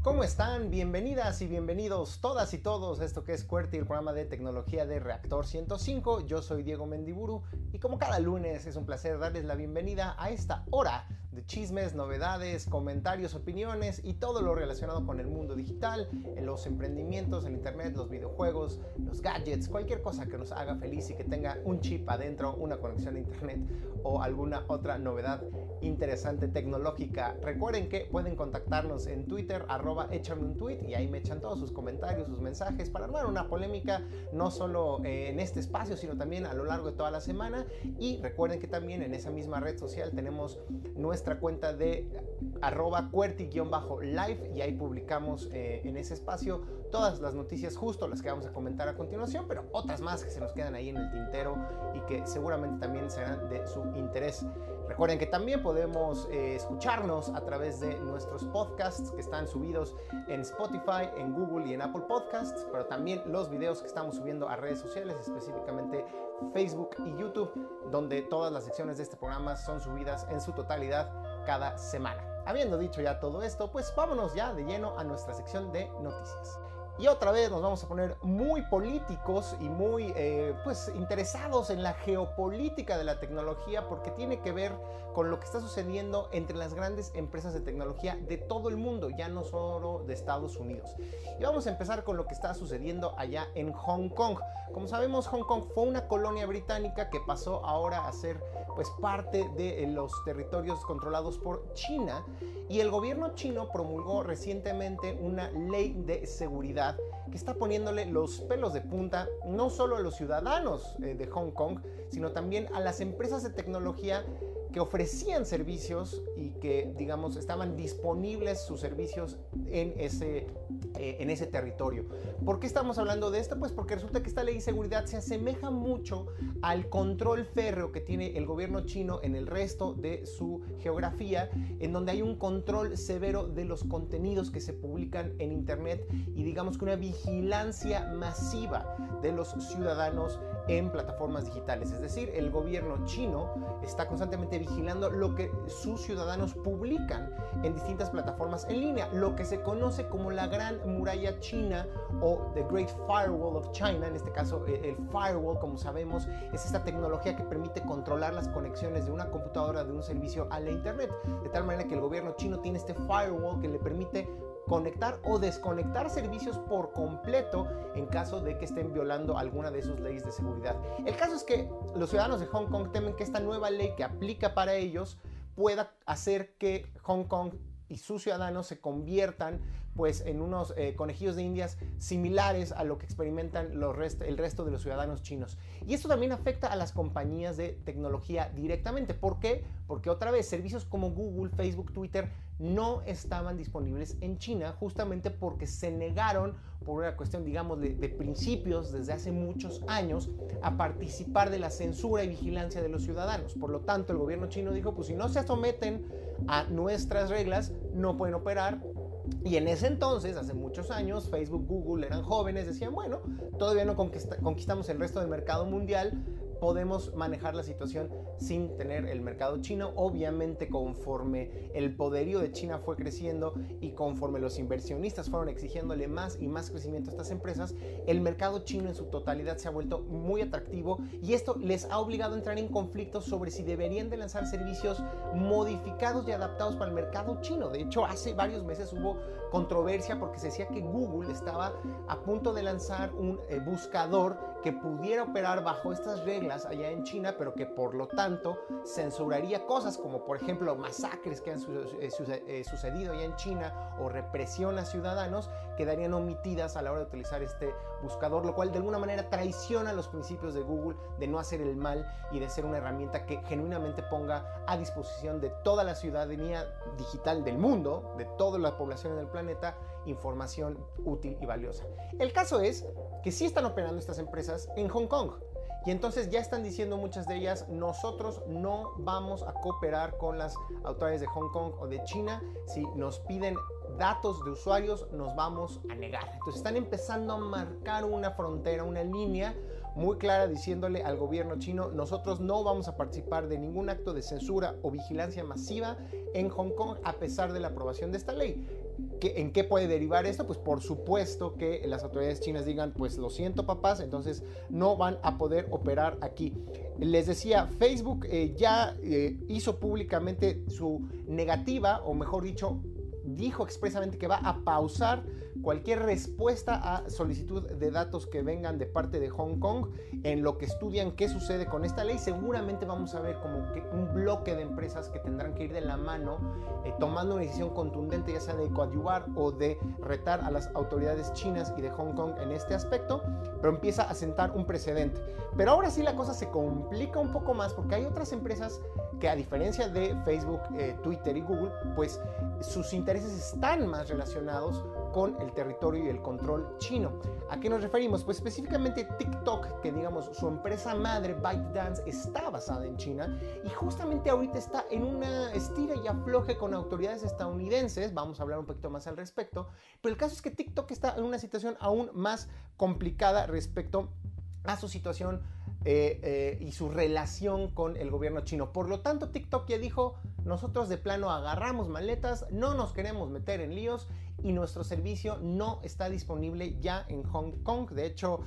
¿Cómo están? Bienvenidas y bienvenidos todas y todos a esto que es QWERTY, el programa de tecnología de Reactor 105. Yo soy Diego Mendiburu y como cada lunes es un placer darles la bienvenida a esta hora de chismes, novedades, comentarios, opiniones y todo lo relacionado con el mundo digital, los emprendimientos, el internet, los videojuegos, los gadgets, cualquier cosa que nos haga feliz y que tenga un chip adentro, una conexión a internet o alguna otra novedad interesante tecnológica. Recuerden que pueden contactarnos en Twitter, échame un tweet, y ahí me echan todos sus comentarios, sus mensajes para armar una polémica, no solo en este espacio, sino también a lo largo de toda la semana. Y recuerden que también en esa misma red social tenemos nuestra cuenta de QWERTY-live, y ahí publicamos en ese espacio todas las noticias, justo las que vamos a comentar a continuación, pero otras más que se nos quedan ahí en el tintero y que seguramente también serán de su interés. Recuerden que también podemos escucharnos a través de nuestros podcasts que están subidos en Spotify, en Google y en Apple Podcasts, pero también los videos que estamos subiendo a redes sociales, específicamente Facebook y YouTube, donde todas las secciones de este programa son subidas en su totalidad cada semana. Habiendo dicho ya todo esto, pues vámonos ya de lleno a nuestra sección de noticias. Y otra vez nos vamos a poner muy políticos y muy interesados en la geopolítica de la tecnología, porque tiene que ver con lo que está sucediendo entre las grandes empresas de tecnología de todo el mundo, ya no solo de Estados Unidos. Y vamos a empezar con lo que está sucediendo allá en Hong Kong. Como sabemos, Hong Kong fue una colonia británica que pasó ahora a ser parte de los territorios controlados por China, y el gobierno chino promulgó recientemente una ley de seguridad que está poniéndole los pelos de punta no solo a los ciudadanos de Hong Kong, sino también a las empresas de tecnología que ofrecían servicios y que, digamos, estaban disponibles sus servicios en ese territorio. ¿Por qué estamos hablando de esto? Pues porque resulta que esta ley de seguridad se asemeja mucho al control férreo que tiene el gobierno chino en el resto de su geografía, en donde hay un control severo de los contenidos que se publican en internet y, digamos, que una vigilancia masiva de los ciudadanos en plataformas digitales. Es decir, el gobierno chino está constantemente vigilando lo que sus ciudadanos publican en distintas plataformas en línea, lo que se conoce como la Gran Muralla China o The Great Firewall of China. En este caso, el firewall, como sabemos, es esta tecnología que permite controlar las conexiones de una computadora, de un servicio a la internet, de tal manera que el gobierno chino tiene este firewall que le permite conectar o desconectar servicios por completo en caso de que estén violando alguna de sus leyes de seguridad. El caso es que los ciudadanos de Hong Kong temen que esta nueva ley que aplica para ellos pueda hacer que Hong Kong y sus ciudadanos se conviertan en unos conejillos de indias similares a lo que experimentan el resto de los ciudadanos chinos. Y esto también afecta a las compañías de tecnología directamente. ¿Por qué? Porque otra vez servicios como Google, Facebook, Twitter no estaban disponibles en China, justamente porque se negaron, por una cuestión, digamos, de principios desde hace muchos años, a participar de la censura y vigilancia de los ciudadanos. Por lo tanto, el gobierno chino dijo, pues si no se someten a nuestras reglas, no pueden operar. Y en ese entonces, hace muchos años, Facebook, Google eran jóvenes, decían, bueno, todavía no conquistamos el resto del mercado mundial, podemos manejar la situación sin tener el mercado chino. Obviamente, conforme el poderío de China fue creciendo y conforme los inversionistas fueron exigiéndole más y más crecimiento a estas empresas, el mercado chino en su totalidad se ha vuelto muy atractivo, y esto les ha obligado a entrar en conflictos sobre si deberían de lanzar servicios modificados y adaptados para el mercado chino. De hecho, hace varios meses hubo controversia porque se decía que Google estaba a punto de lanzar un buscador que pudiera operar bajo estas reglas allá en China, pero que por lo tanto censuraría cosas como, por ejemplo, masacres que han sucedido allá en China o represión a ciudadanos, quedarían omitidas a la hora de utilizar este buscador, lo cual de alguna manera traiciona los principios de Google de no hacer el mal y de ser una herramienta que genuinamente ponga a disposición de toda la ciudadanía digital del mundo, de toda la población en el planeta, información útil y valiosa. El caso es que sí están operando estas empresas en Hong Kong, y entonces ya están diciendo muchas de ellas, nosotros no vamos a cooperar con las autoridades de Hong Kong o de China. Si nos piden datos de usuarios, nos vamos a negar. Entonces están empezando a marcar una frontera, una línea, muy clara diciéndole al gobierno chino: nosotros no vamos a participar de ningún acto de censura o vigilancia masiva en Hong Kong a pesar de la aprobación de esta ley. ¿En qué puede derivar esto? Pues por supuesto que las autoridades chinas digan: pues lo siento, papás, entonces no van a poder operar aquí. Les decía, Facebook ya hizo públicamente su negativa, o mejor dicho, dijo expresamente que va a pausar cualquier respuesta a solicitud de datos que vengan de parte de Hong Kong en lo que estudian qué sucede con esta ley. Seguramente vamos a ver como que un bloque de empresas que tendrán que ir de la mano tomando una decisión contundente, ya sea de coadyuvar o de retar a las autoridades chinas y de Hong Kong en este aspecto, pero empieza a sentar un precedente. Pero ahora sí la cosa se complica un poco más, porque hay otras empresas que, a diferencia de Facebook, Twitter y Google, pues sus intereses están más relacionados con el territorio y el control chino. ¿A qué nos referimos? Pues específicamente TikTok, que digamos su empresa madre ByteDance está basada en China, y justamente ahorita está en una estira y afloje con autoridades estadounidenses. Vamos a hablar un poquito más al respecto, pero el caso es que TikTok está en una situación aún más complicada respecto a su situación y su relación con el gobierno chino. Por lo tanto, TikTok ya dijo: nosotros de plano agarramos maletas, no nos queremos meter en líos, y nuestro servicio no está disponible ya en Hong Kong. De hecho,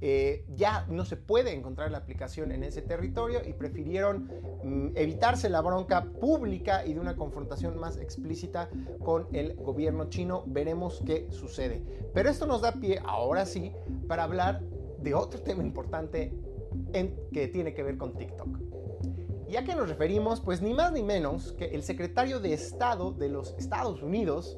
ya no se puede encontrar la aplicación en ese territorio, y prefirieron evitarse la bronca pública y de una confrontación más explícita con el gobierno chino. Veremos qué sucede. Pero esto nos da pie, ahora sí, para hablar de otro tema importante que tiene que ver con TikTok. ¿Y a qué nos referimos? Pues ni más ni menos que el secretario de Estado de los Estados Unidos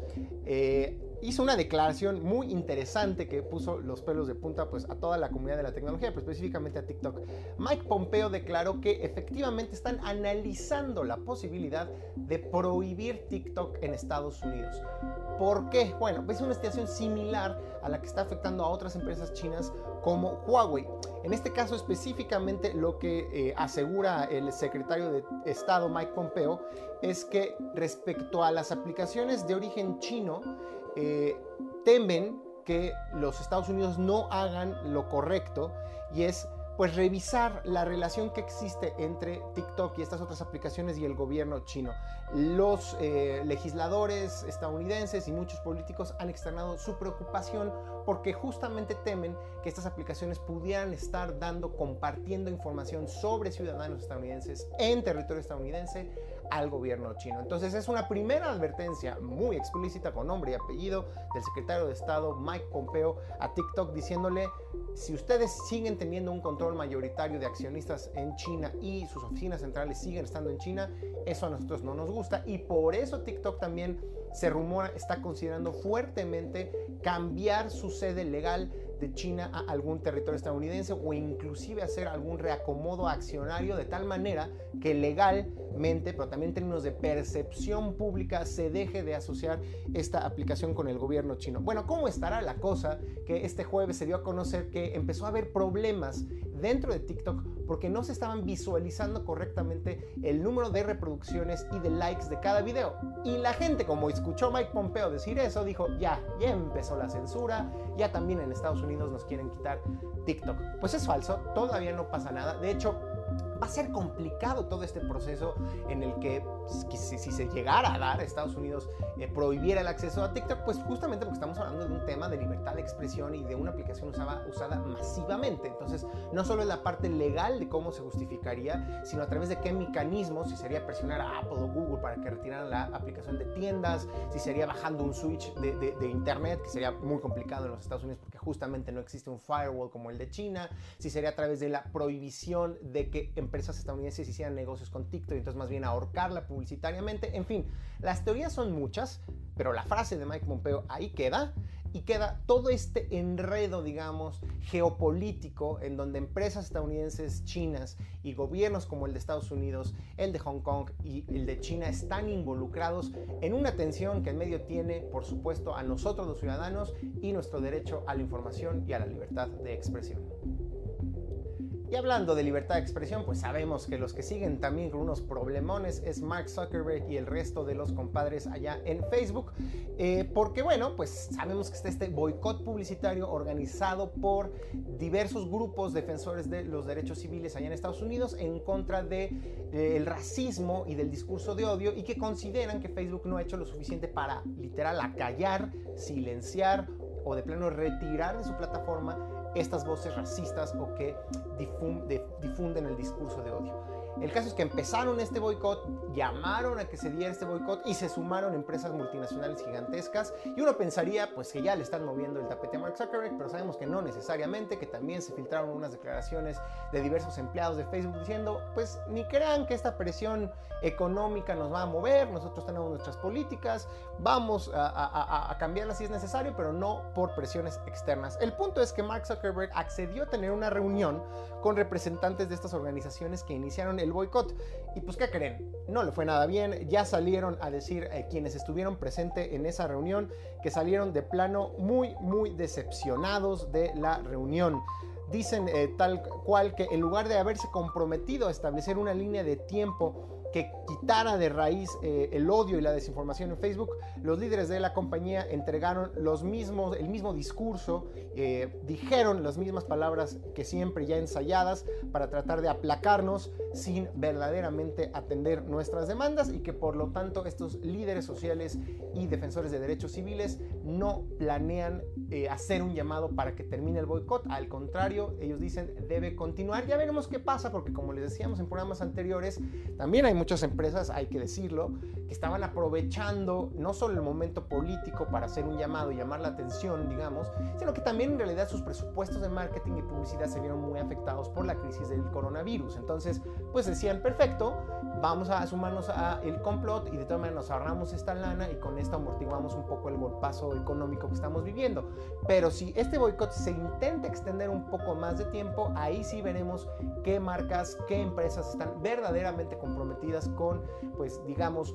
hizo una declaración muy interesante que puso los pelos de punta pues a toda la comunidad de la tecnología, pero específicamente a TikTok. Mike Pompeo declaró que efectivamente están analizando la posibilidad de prohibir TikTok en Estados Unidos. ¿Por qué? Bueno, es una situación similar a la que está afectando a otras empresas chinas como Huawei. En este caso específicamente, lo que asegura el secretario de Estado Mike Pompeo es que respecto a las aplicaciones de origen chino, temen que los Estados Unidos no hagan lo correcto, y es pues revisar la relación que existe entre TikTok y estas otras aplicaciones y el gobierno chino. Los legisladores estadounidenses y muchos políticos han externado su preocupación porque justamente temen que estas aplicaciones pudieran estar compartiendo información sobre ciudadanos estadounidenses en territorio estadounidense al gobierno chino. Entonces es una primera advertencia muy explícita, con nombre y apellido, del secretario de Estado Mike Pompeo a TikTok, diciéndole: si ustedes siguen teniendo un control mayoritario de accionistas en China y sus oficinas centrales siguen estando en China, eso a nosotros no nos gusta. Y por eso TikTok también, se rumora, está considerando fuertemente cambiar su sede legal de China a algún territorio estadounidense, o inclusive hacer algún reacomodo accionario, de tal manera que legalmente, pero también en términos de percepción pública, se deje de asociar esta aplicación con el gobierno chino. Bueno, ¿cómo estará la cosa? Que este jueves se dio a conocer que empezó a haber problemas dentro de TikTok porque no se estaban visualizando correctamente el número de reproducciones y de likes de cada video. Y la gente, como escuchó Mike Pompeo decir eso, dijo: ya empezó la censura, ya también en Estados Unidos nos quieren quitar TikTok. Pues es falso, todavía no pasa nada. De hecho, va a ser complicado todo este proceso en el que si se llegara a dar, Estados Unidos prohibiera el acceso a TikTok, pues justamente porque estamos hablando de un tema de libertad de expresión y de una aplicación usada masivamente. Entonces, no solo es la parte legal de cómo se justificaría, sino a través de qué mecanismos, si sería presionar a Apple o Google para que retiraran la aplicación de tiendas, si sería bajando un switch de internet, que sería muy complicado en los Estados Unidos porque justamente no existe un firewall como el de China, si sería a través de la prohibición de que empresas estadounidenses hicieran negocios con TikTok y entonces más bien ahorcarla publicitariamente. En fin, las teorías son muchas, pero la frase de Mike Pompeo ahí queda, y queda todo este enredo, digamos, geopolítico, en donde empresas estadounidenses, chinas y gobiernos como el de Estados Unidos, el de Hong Kong y el de China están involucrados en una tensión que en medio tiene, por supuesto, a nosotros los ciudadanos y nuestro derecho a la información y a la libertad de expresión. Y hablando de libertad de expresión, pues sabemos que los que siguen también con unos problemones es Mark Zuckerberg y el resto de los compadres allá en Facebook, porque bueno, pues sabemos que está este boicot publicitario organizado por diversos grupos defensores de los derechos civiles allá en Estados Unidos en contra del racismo y del discurso de odio, y que consideran que Facebook no ha hecho lo suficiente para literal acallar, silenciar o de plano retirar de su plataforma estas voces racistas o que difunden el discurso de odio. El caso es que empezaron este boicot, llamaron a que se diera este boicot y se sumaron empresas multinacionales gigantescas, y uno pensaría pues que ya le están moviendo el tapete a Mark Zuckerberg, pero sabemos que no necesariamente, que también se filtraron unas declaraciones de diversos empleados de Facebook diciendo pues ni crean que esta presión económica nos va a mover, nosotros tenemos nuestras políticas, vamos a cambiarlas si es necesario, pero no por presiones externas. El punto es que Mark Zuckerberg accedió a tener una reunión con representantes de estas organizaciones que iniciaron el boicot, y pues ¿qué creen? No le fue nada bien. Ya salieron a decir quienes estuvieron presentes en esa reunión que salieron de plano muy decepcionados de la reunión. Dicen tal cual que en lugar de haberse comprometido a establecer una línea de tiempo que quitara de raíz el odio y la desinformación en Facebook, los líderes de la compañía entregaron el mismo discurso, dijeron las mismas palabras que siempre ya ensayadas para tratar de aplacarnos sin verdaderamente atender nuestras demandas, y que por lo tanto estos líderes sociales y defensores de derechos civiles no planean hacer un llamado para que termine el boicot. Al contrario, ellos dicen debe continuar. Ya veremos qué pasa, porque como les decíamos en programas anteriores, también hay muchas empresas, hay que decirlo, que estaban aprovechando no solo el momento político para hacer un llamado y llamar la atención, digamos, sino que también en realidad sus presupuestos de marketing y publicidad se vieron muy afectados por la crisis del coronavirus. Entonces, pues decían, perfecto, vamos a sumarnos al complot y de todas maneras nos ahorramos esta lana y con esto amortiguamos un poco el golpazo económico que estamos viviendo. Pero si este boicot se intenta extender un poco más de tiempo, ahí sí veremos qué marcas, qué empresas están verdaderamente comprometidas con, pues digamos,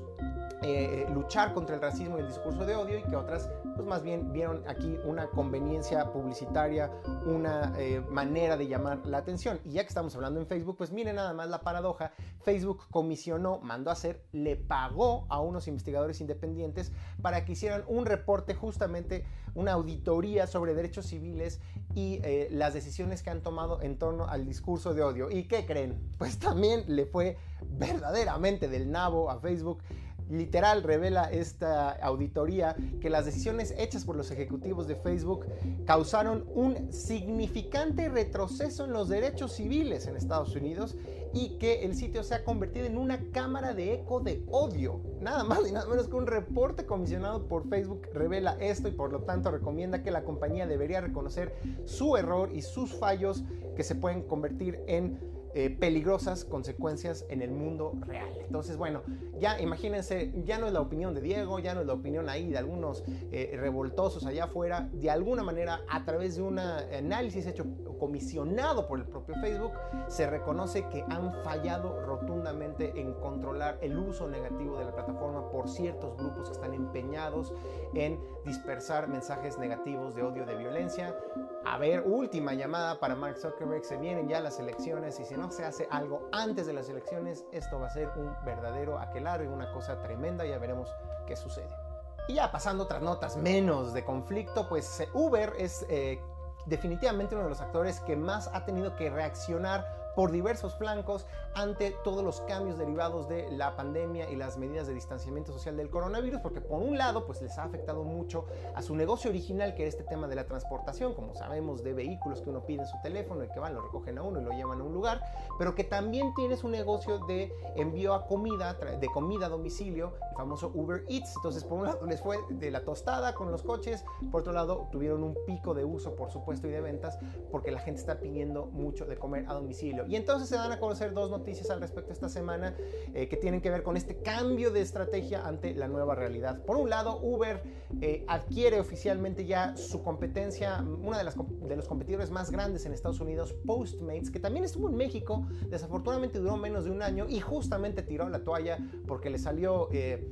luchar contra el racismo y el discurso de odio, y que otras pues más bien vieron aquí una conveniencia publicitaria, una manera de llamar la atención. Y ya que estamos hablando en Facebook, pues miren nada más la paradoja. Facebook comisionó, mandó a hacer, le pagó a unos investigadores independientes para que hicieran un reporte, justamente una auditoría sobre derechos civiles y las decisiones que han tomado en torno al discurso de odio. ¿Y qué creen? Pues también le fue verdaderamente del nabo a Facebook. Literal, revela esta auditoría que las decisiones hechas por los ejecutivos de Facebook causaron un significante retroceso en los derechos civiles en Estados Unidos, y que el sitio se ha convertido en una cámara de eco de odio. Nada más y nada menos que un reporte comisionado por Facebook revela esto, y por lo tanto recomienda que la compañía debería reconocer su error y sus fallos, que se pueden convertir en peligrosas consecuencias en el mundo real. Entonces, bueno, ya imagínense, ya no es la opinión de Diego, ya no es la opinión ahí de algunos revoltosos allá afuera. De alguna manera, a través de un análisis hecho comisionado por el propio Facebook, se reconoce que han fallado rotundamente en controlar el uso negativo de la plataforma por ciertos grupos que están empeñados en dispersar mensajes negativos de odio, de violencia. A ver, última llamada para Mark Zuckerberg, se vienen ya las elecciones, y si no se hace algo antes de las elecciones, esto va a ser un verdadero aquelarre y una cosa tremenda. Ya veremos qué sucede. Y ya pasando a otras notas menos de conflicto, pues Uber es definitivamente uno de los actores que más ha tenido que reaccionar por diversos flancos ante todos los cambios derivados de la pandemia y las medidas de distanciamiento social del coronavirus, porque por un lado pues les ha afectado mucho a su negocio original, que era este tema de la transportación, como sabemos, de vehículos que uno pide en su teléfono y que van, lo recogen a uno y lo llevan a un lugar, pero que también tiene su negocio de envío a comida, de comida a domicilio, el famoso Uber Eats. Entonces, por un lado les fue de la tostada con los coches, por otro lado tuvieron un pico de uso, por supuesto, y de ventas, porque la gente está pidiendo mucho de comer a domicilio. Y entonces se dan a conocer dos noticias al respecto esta semana que tienen que ver con este cambio de estrategia ante la nueva realidad. Por un lado, Uber adquiere oficialmente ya su competencia, una de los competidores más grandes en Estados Unidos, Postmates, que también estuvo en México. Desafortunadamente duró menos de un año y justamente tiró la toalla porque le salió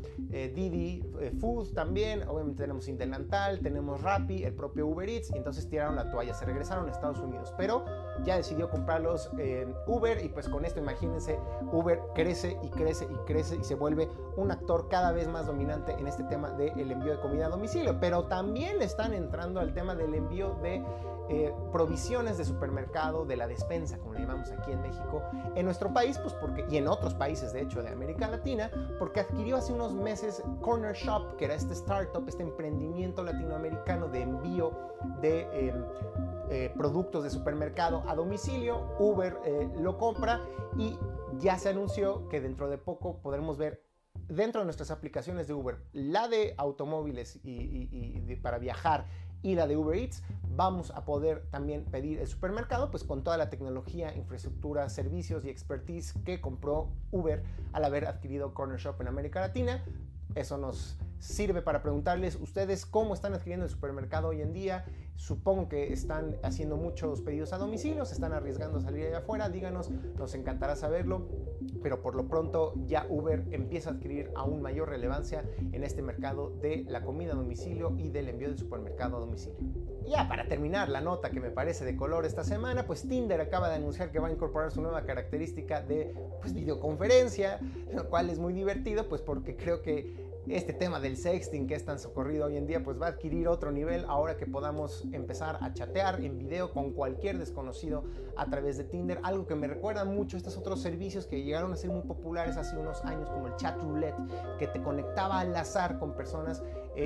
Didi Food también. Obviamente tenemos Interlantal, tenemos Rappi, el propio Uber Eats, y entonces tiraron la toalla, se regresaron a Estados Unidos. Pero ya decidió comprarlos Uber, y pues con esto imagínense, Uber crece y crece y crece y se vuelve un actor cada vez más dominante en este tema del envío de comida a domicilio, pero también están entrando al tema del envío de provisiones de supermercado, de la despensa, como le llamamos aquí en México, en nuestro país, pues porque, y en otros países de hecho de América Latina, porque adquirió hace unos meses Corner Shop, que era este startup, este emprendimiento latinoamericano de envío de productos de supermercado a domicilio. Uber lo compra y ya se anunció que dentro de poco podremos ver dentro de nuestras aplicaciones de Uber, la de automóviles para viajar, y la de Uber Eats, vamos a poder también pedir el supermercado, pues con toda la tecnología, infraestructura, servicios y expertise que compró Uber al haber adquirido Corner Shop en América Latina. Eso nos sirve para preguntarles ustedes cómo están adquiriendo el supermercado hoy en día. Supongo que están haciendo muchos pedidos a domicilio, se están arriesgando a salir allá afuera. Díganos, nos encantará saberlo. Pero por lo pronto ya Uber empieza a adquirir aún mayor relevancia en este mercado de la comida a domicilio y del envío del supermercado a domicilio. Ya para terminar la nota que me parece de color esta semana, pues Tinder acaba de anunciar que va a incorporar su nueva característica de videoconferencia, lo cual es muy divertido, pues porque creo que este tema del sexting que es tan socorrido hoy en día, pues va a adquirir otro nivel ahora que podamos empezar a chatear en video con cualquier desconocido a través de Tinder, algo que me recuerda mucho a estos otros servicios que llegaron a ser muy populares hace unos años, como el chat roulette, que te conectaba al azar con personas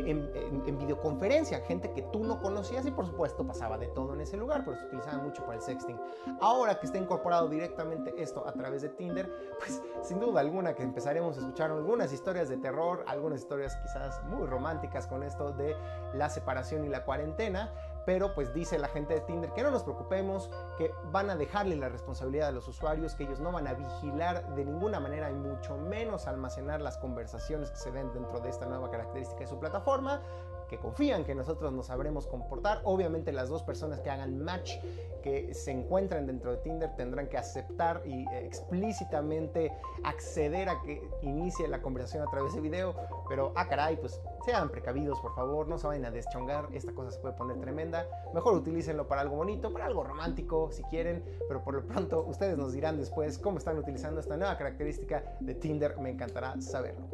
en videoconferencia, gente que tú no conocías, y por supuesto pasaba de todo en ese lugar, pero se utilizaba mucho para el sexting. Ahora que está incorporado directamente esto a través de Tinder, pues sin duda alguna que empezaremos a escuchar algunas historias de terror, algunas historias quizás muy románticas con esto de la separación y la cuarentena. Pero pues dice la gente de Tinder que no nos preocupemos, que van a dejarle la responsabilidad a los usuarios, que ellos no van a vigilar de ninguna manera y mucho menos almacenar las conversaciones que se den dentro de esta nueva característica de su plataforma, que confían que nosotros nos sabremos comportar. Obviamente las dos personas que hagan match, que se encuentran dentro de Tinder, tendrán que aceptar y explícitamente acceder a que inicie la conversación a través de video. Pero caray, pues sean precavidos, por favor, no se vayan a deschongar, esta cosa se puede poner tremenda. Mejor utilícenlo para algo bonito, para algo romántico si quieren, pero por lo pronto ustedes nos dirán después cómo están utilizando esta nueva característica de Tinder. Me encantará saberlo.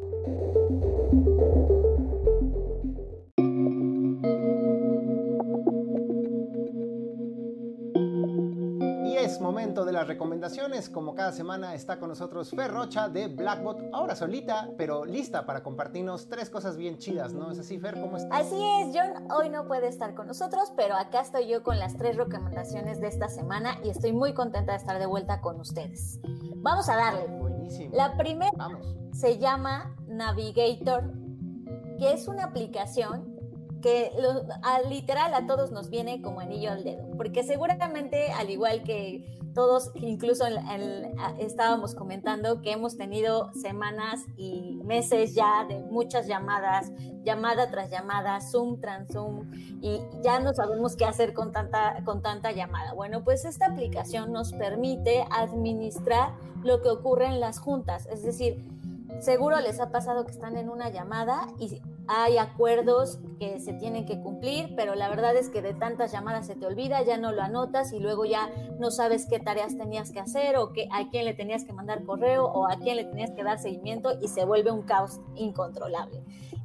Momento de las recomendaciones. Como cada semana está con nosotros Fer Rocha de Blackbot, ahora solita, pero lista para compartirnos 3 cosas bien chidas, ¿no es así, Fer? ¿Cómo estás? Así es, John hoy no puede estar con nosotros, pero acá estoy yo con las 3 recomendaciones de esta semana y estoy muy contenta de estar de vuelta con ustedes. Vamos a darle. Buenísimo. La primera se llama Navigator, que es una aplicación que literal a todos nos viene como anillo al dedo, porque seguramente al igual que todos, incluso estábamos comentando que hemos tenido semanas y meses ya de muchas llamadas, llamada tras llamada, Zoom tras Zoom, y ya no sabemos qué hacer con tanta llamada. Bueno, pues esta aplicación nos permite administrar lo que ocurre en las juntas, es decir, seguro les ha pasado que están en una llamada y hay acuerdos que se tienen que cumplir, pero la verdad es que de tantas llamadas se te olvida, ya no lo anotas y luego ya no sabes qué tareas tenías que hacer o a quién le tenías que mandar correo o a quién le tenías que dar seguimiento y se vuelve un caos incontrolable.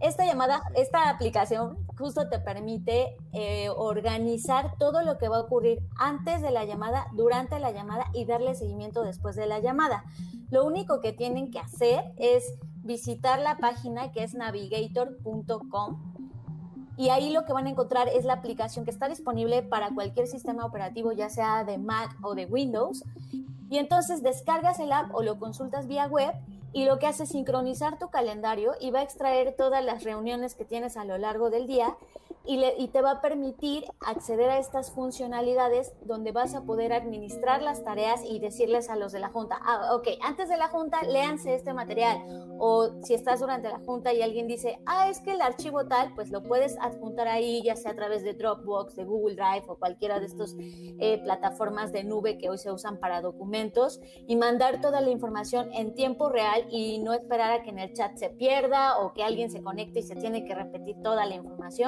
Esta aplicación justo te permite organizar todo lo que va a ocurrir antes de la llamada, durante la llamada y darle seguimiento después de la llamada. Lo único que tienen que hacer es visitar la página que es navigator.com y ahí lo que van a encontrar es la aplicación que está disponible para cualquier sistema operativo, ya sea de Mac o de Windows, y entonces descargas el app o lo consultas vía web y lo que hace es sincronizar tu calendario y va a extraer todas las reuniones que tienes a lo largo del día y te va a permitir acceder a estas funcionalidades donde vas a poder administrar las tareas y decirles a los de la junta, ok, antes de la junta léanse este material, o si estás durante la junta y alguien dice, es que el archivo tal, pues lo puedes adjuntar ahí, ya sea a través de Dropbox, de Google Drive o cualquiera de estas plataformas de nube que hoy se usan para documentos y mandar toda la información en tiempo real y no esperar a que en el chat se pierda o que alguien se conecte y se tiene que repetir toda la información,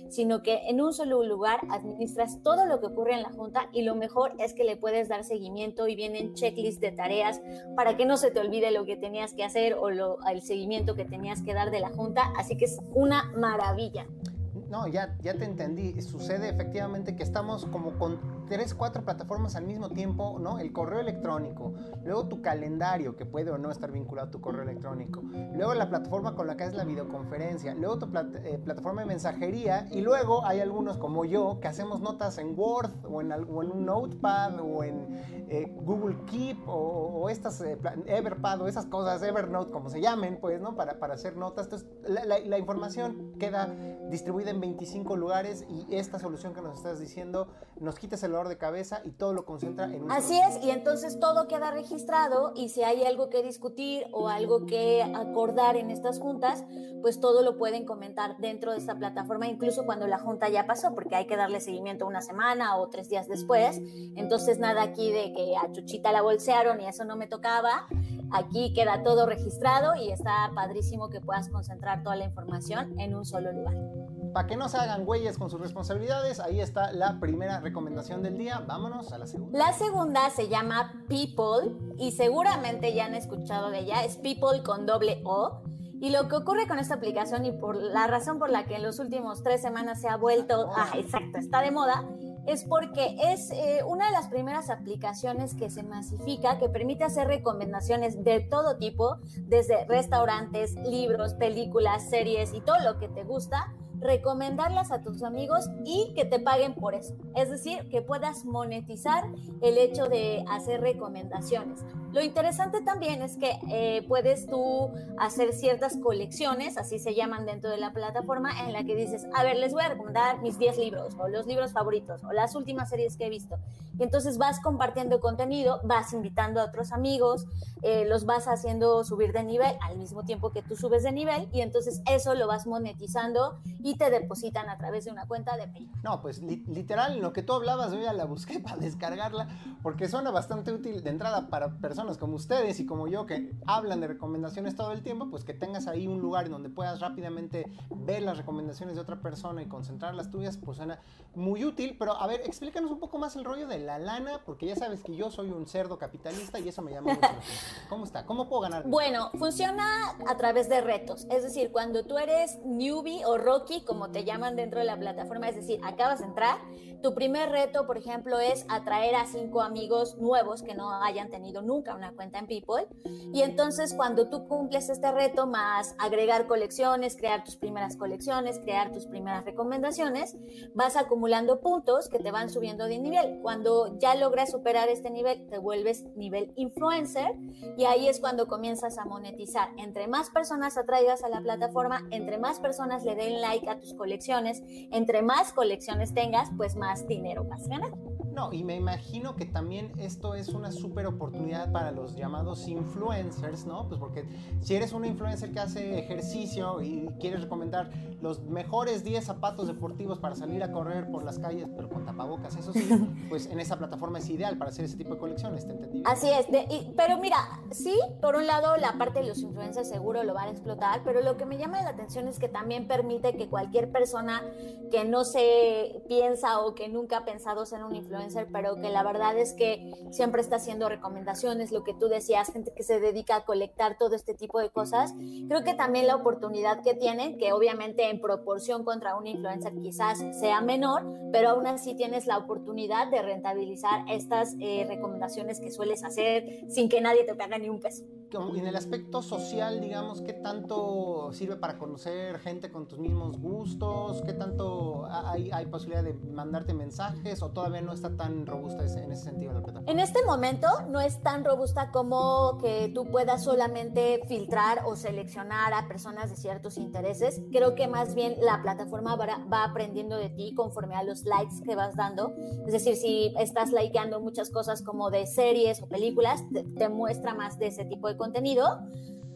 sino que en un solo lugar administras todo lo que ocurre en la junta y lo mejor es que le puedes dar seguimiento y vienen checklists de tareas para que no se te olvide lo que tenías que hacer o el seguimiento que tenías que dar de la junta, así que es una maravilla. No, ya te entendí. Sucede efectivamente que estamos como con 3, 4 plataformas al mismo tiempo, ¿no? El correo electrónico, luego tu calendario, que puede o no estar vinculado a tu correo electrónico, luego la plataforma con la que es la videoconferencia, luego tu plataforma de mensajería, y luego hay algunos como yo que hacemos notas en Word o en un Notepad o en Google Keep o estas Everpad o esas cosas, Evernote, como se llamen, pues, ¿no? Para hacer notas. Entonces, la información queda distribuida en 25 lugares y esta solución que nos estás diciendo nos quita ese dolor de cabeza y todo lo concentra en un Así es, y entonces todo queda registrado y si hay algo que discutir o algo que acordar en estas juntas, pues todo lo pueden comentar dentro de esta plataforma, incluso cuando la junta ya pasó, porque hay que darle seguimiento una semana o 3 días después. Entonces nada aquí de que a Chuchita la bolsearon y eso no me tocaba. Aquí queda todo registrado y está padrísimo que puedas concentrar toda la información en un solo lugar. Para que no se hagan güeyes con sus responsabilidades, ahí está la primera recomendación del día. Vámonos a la segunda. La segunda se llama People y seguramente ya han escuchado de ella, es People con doble O. Y lo que ocurre con esta aplicación y por la razón por la que en los últimos 3 semanas se ha vuelto, exacto, está de moda, es porque es una de las primeras aplicaciones que se masifica, que permite hacer recomendaciones de todo tipo, desde restaurantes, libros, películas, series y todo lo que te gusta, recomendarlas a tus amigos y que te paguen por eso. Es decir, que puedas monetizar el hecho de hacer recomendaciones. Lo interesante también es que puedes tú hacer ciertas colecciones, así se llaman dentro de la plataforma, en la que dices, a ver, les voy a recomendar mis 10 libros, o los libros favoritos, o las últimas series que he visto. Y entonces vas compartiendo contenido, vas invitando a otros amigos, los vas haciendo subir de nivel al mismo tiempo que tú subes de nivel, y entonces eso lo vas monetizando y te depositan a través de una cuenta de PayPal. No, pues literal, en lo que tú hablabas, yo ya la busqué para descargarla, porque suena bastante útil de entrada para personas como ustedes y como yo que hablan de recomendaciones todo el tiempo, pues que tengas ahí un lugar en donde puedas rápidamente ver las recomendaciones de otra persona y concentrar las tuyas, pues suena muy útil. Pero a ver, explícanos un poco más el rollo de la lana, porque ya sabes que yo soy un cerdo capitalista y eso me llama mucho la atención. ¿Cómo está? ¿Cómo puedo ganar? Bueno, funciona a través de retos, es decir, cuando tú eres newbie o rookie, como te llaman dentro de la plataforma, es decir, acabas de entrar, tu primer reto, por ejemplo, es atraer a 5 amigos nuevos que no hayan tenido nunca una cuenta en People, y entonces cuando tú cumples este reto, más agregar colecciones, crear tus primeras colecciones, crear tus primeras recomendaciones, vas acumulando puntos que te van subiendo de nivel. Cuando ya logras superar este nivel, te vuelves nivel influencer, y ahí es cuando comienzas a monetizar. Entre más personas atraigas a la plataforma, entre más personas le den like a tus colecciones, entre más colecciones tengas, pues más dinero vas a ganar. No, y me imagino que también esto es una súper oportunidad para los llamados influencers, ¿no? Pues porque si eres una influencer que hace ejercicio y quieres recomendar los mejores 10 zapatos deportivos para salir a correr por las calles, pero con tapabocas, eso sí, pues en esa plataforma es ideal para hacer ese tipo de colecciones, ¿te entendí? Así es, pero mira, sí, por un lado la parte de los influencers seguro lo van a explotar, pero lo que me llama la atención es que también permite que cualquier persona que no se piensa o que nunca ha pensado ser un influencer, pero que la verdad es que siempre está haciendo recomendaciones, lo que tú decías, gente que se dedica a colectar todo este tipo de cosas, creo que también la oportunidad que tienen, que obviamente en proporción contra un influencer quizás sea menor, pero aún así tienes la oportunidad de rentabilizar estas recomendaciones que sueles hacer sin que nadie te pague ni un peso. En el aspecto social, digamos, ¿qué tanto sirve para conocer gente con tus mismos gustos? ¿Qué tanto hay posibilidad de mandarte mensajes o todavía no está tan robusta en ese sentido la plataforma? En este momento no es tan robusta como que tú puedas solamente filtrar o seleccionar a personas de ciertos intereses. Creo que más bien la plataforma va aprendiendo de ti conforme a los likes que vas dando. Es decir, si estás likeando muchas cosas como de series o películas, te muestra más de ese tipo de contenido.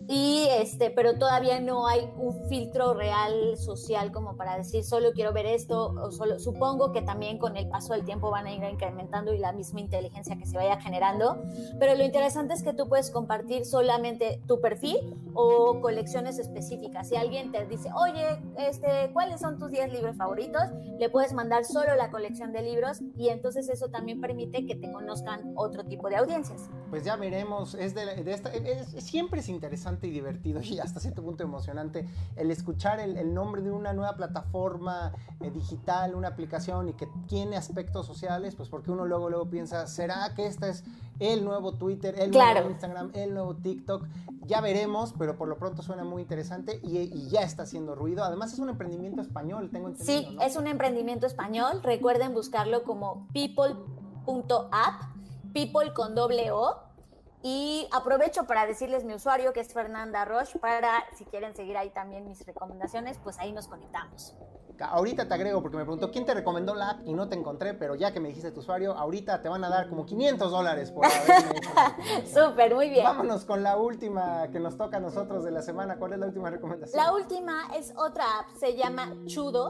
Pero todavía no hay un filtro real social como para decir solo quiero ver esto, o solo, supongo que también con el paso del tiempo van a ir incrementando y la misma inteligencia que se vaya generando, pero lo interesante es que tú puedes compartir solamente tu perfil o colecciones específicas. Si alguien te dice, oye, ¿cuáles son tus 10 libros favoritos? Le puedes mandar solo la colección de libros y entonces eso también permite que te conozcan otro tipo de audiencias. Pues ya veremos, siempre es interesante y divertido y hasta cierto punto emocionante el escuchar el nombre de una nueva plataforma digital, una aplicación y que tiene aspectos sociales, pues porque uno luego piensa, ¿será que esta es el nuevo Twitter, el nuevo Instagram, el nuevo TikTok? Ya veremos, pero por lo pronto suena muy interesante y ya está haciendo ruido. Además es un emprendimiento español, tengo entendido, Sí, ¿no? es un emprendimiento español. Recuerden buscarlo como people.app, people con doble O. Y aprovecho para decirles mi usuario, que es Fernanda Roche, para si quieren seguir ahí también mis recomendaciones, pues ahí nos conectamos. Ahorita te agrego porque me preguntó quién te recomendó la app y no te encontré, pero ya que me dijiste tu usuario, ahorita te van a dar como $500 por haberme hecho. Súper, muy bien. Vámonos con la última que nos toca a nosotros de la semana. ¿Cuál es la última recomendación? La última es otra app, se llama Chudo.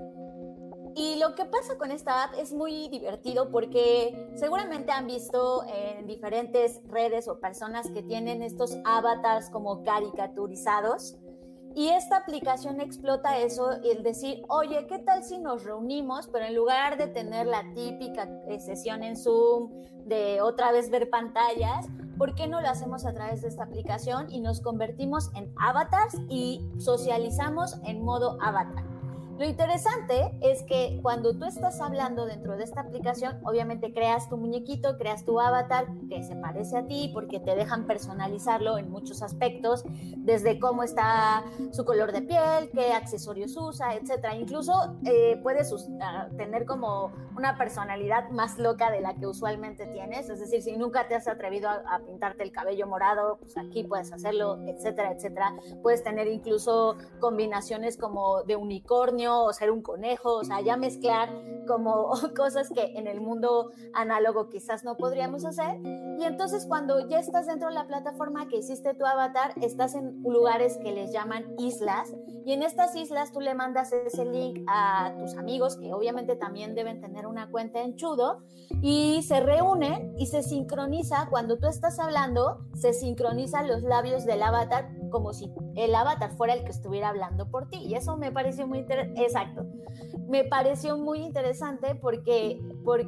Y lo que pasa con esta app es muy divertido porque seguramente han visto en diferentes redes o personas que tienen estos avatars como caricaturizados. Y esta aplicación explota eso, el decir, oye, ¿qué tal si nos reunimos? Pero en lugar de tener la típica sesión en Zoom, de otra vez ver pantallas, ¿por qué no lo hacemos a través de esta aplicación y nos convertimos en avatars y socializamos en modo avatar? Lo interesante es que cuando tú estás hablando dentro de esta aplicación, obviamente creas tu muñequito, creas tu avatar que se parece a ti porque te dejan personalizarlo en muchos aspectos, desde cómo está su color de piel, qué accesorios usa, etcétera. Incluso puedes tener como una personalidad más loca de la que usualmente tienes, es decir, si nunca te has atrevido a pintarte el cabello morado, pues aquí puedes hacerlo, etcétera, etcétera. Puedes tener incluso combinaciones como de unicornio o ser un conejo, o sea, ya mezclar como cosas que en el mundo análogo quizás no podríamos hacer. Y entonces cuando ya estás dentro de la plataforma que hiciste tu avatar, estás en lugares que les llaman islas, y en estas islas tú le mandas ese link a tus amigos, que obviamente también deben tener una cuenta en Chudo, y se reúnen y se sincroniza, cuando tú estás hablando, se sincronizan los labios del avatar como si el avatar fuera el que estuviera hablando por ti, y eso me pareció muy interesante. Exacto. Me pareció muy interesante porque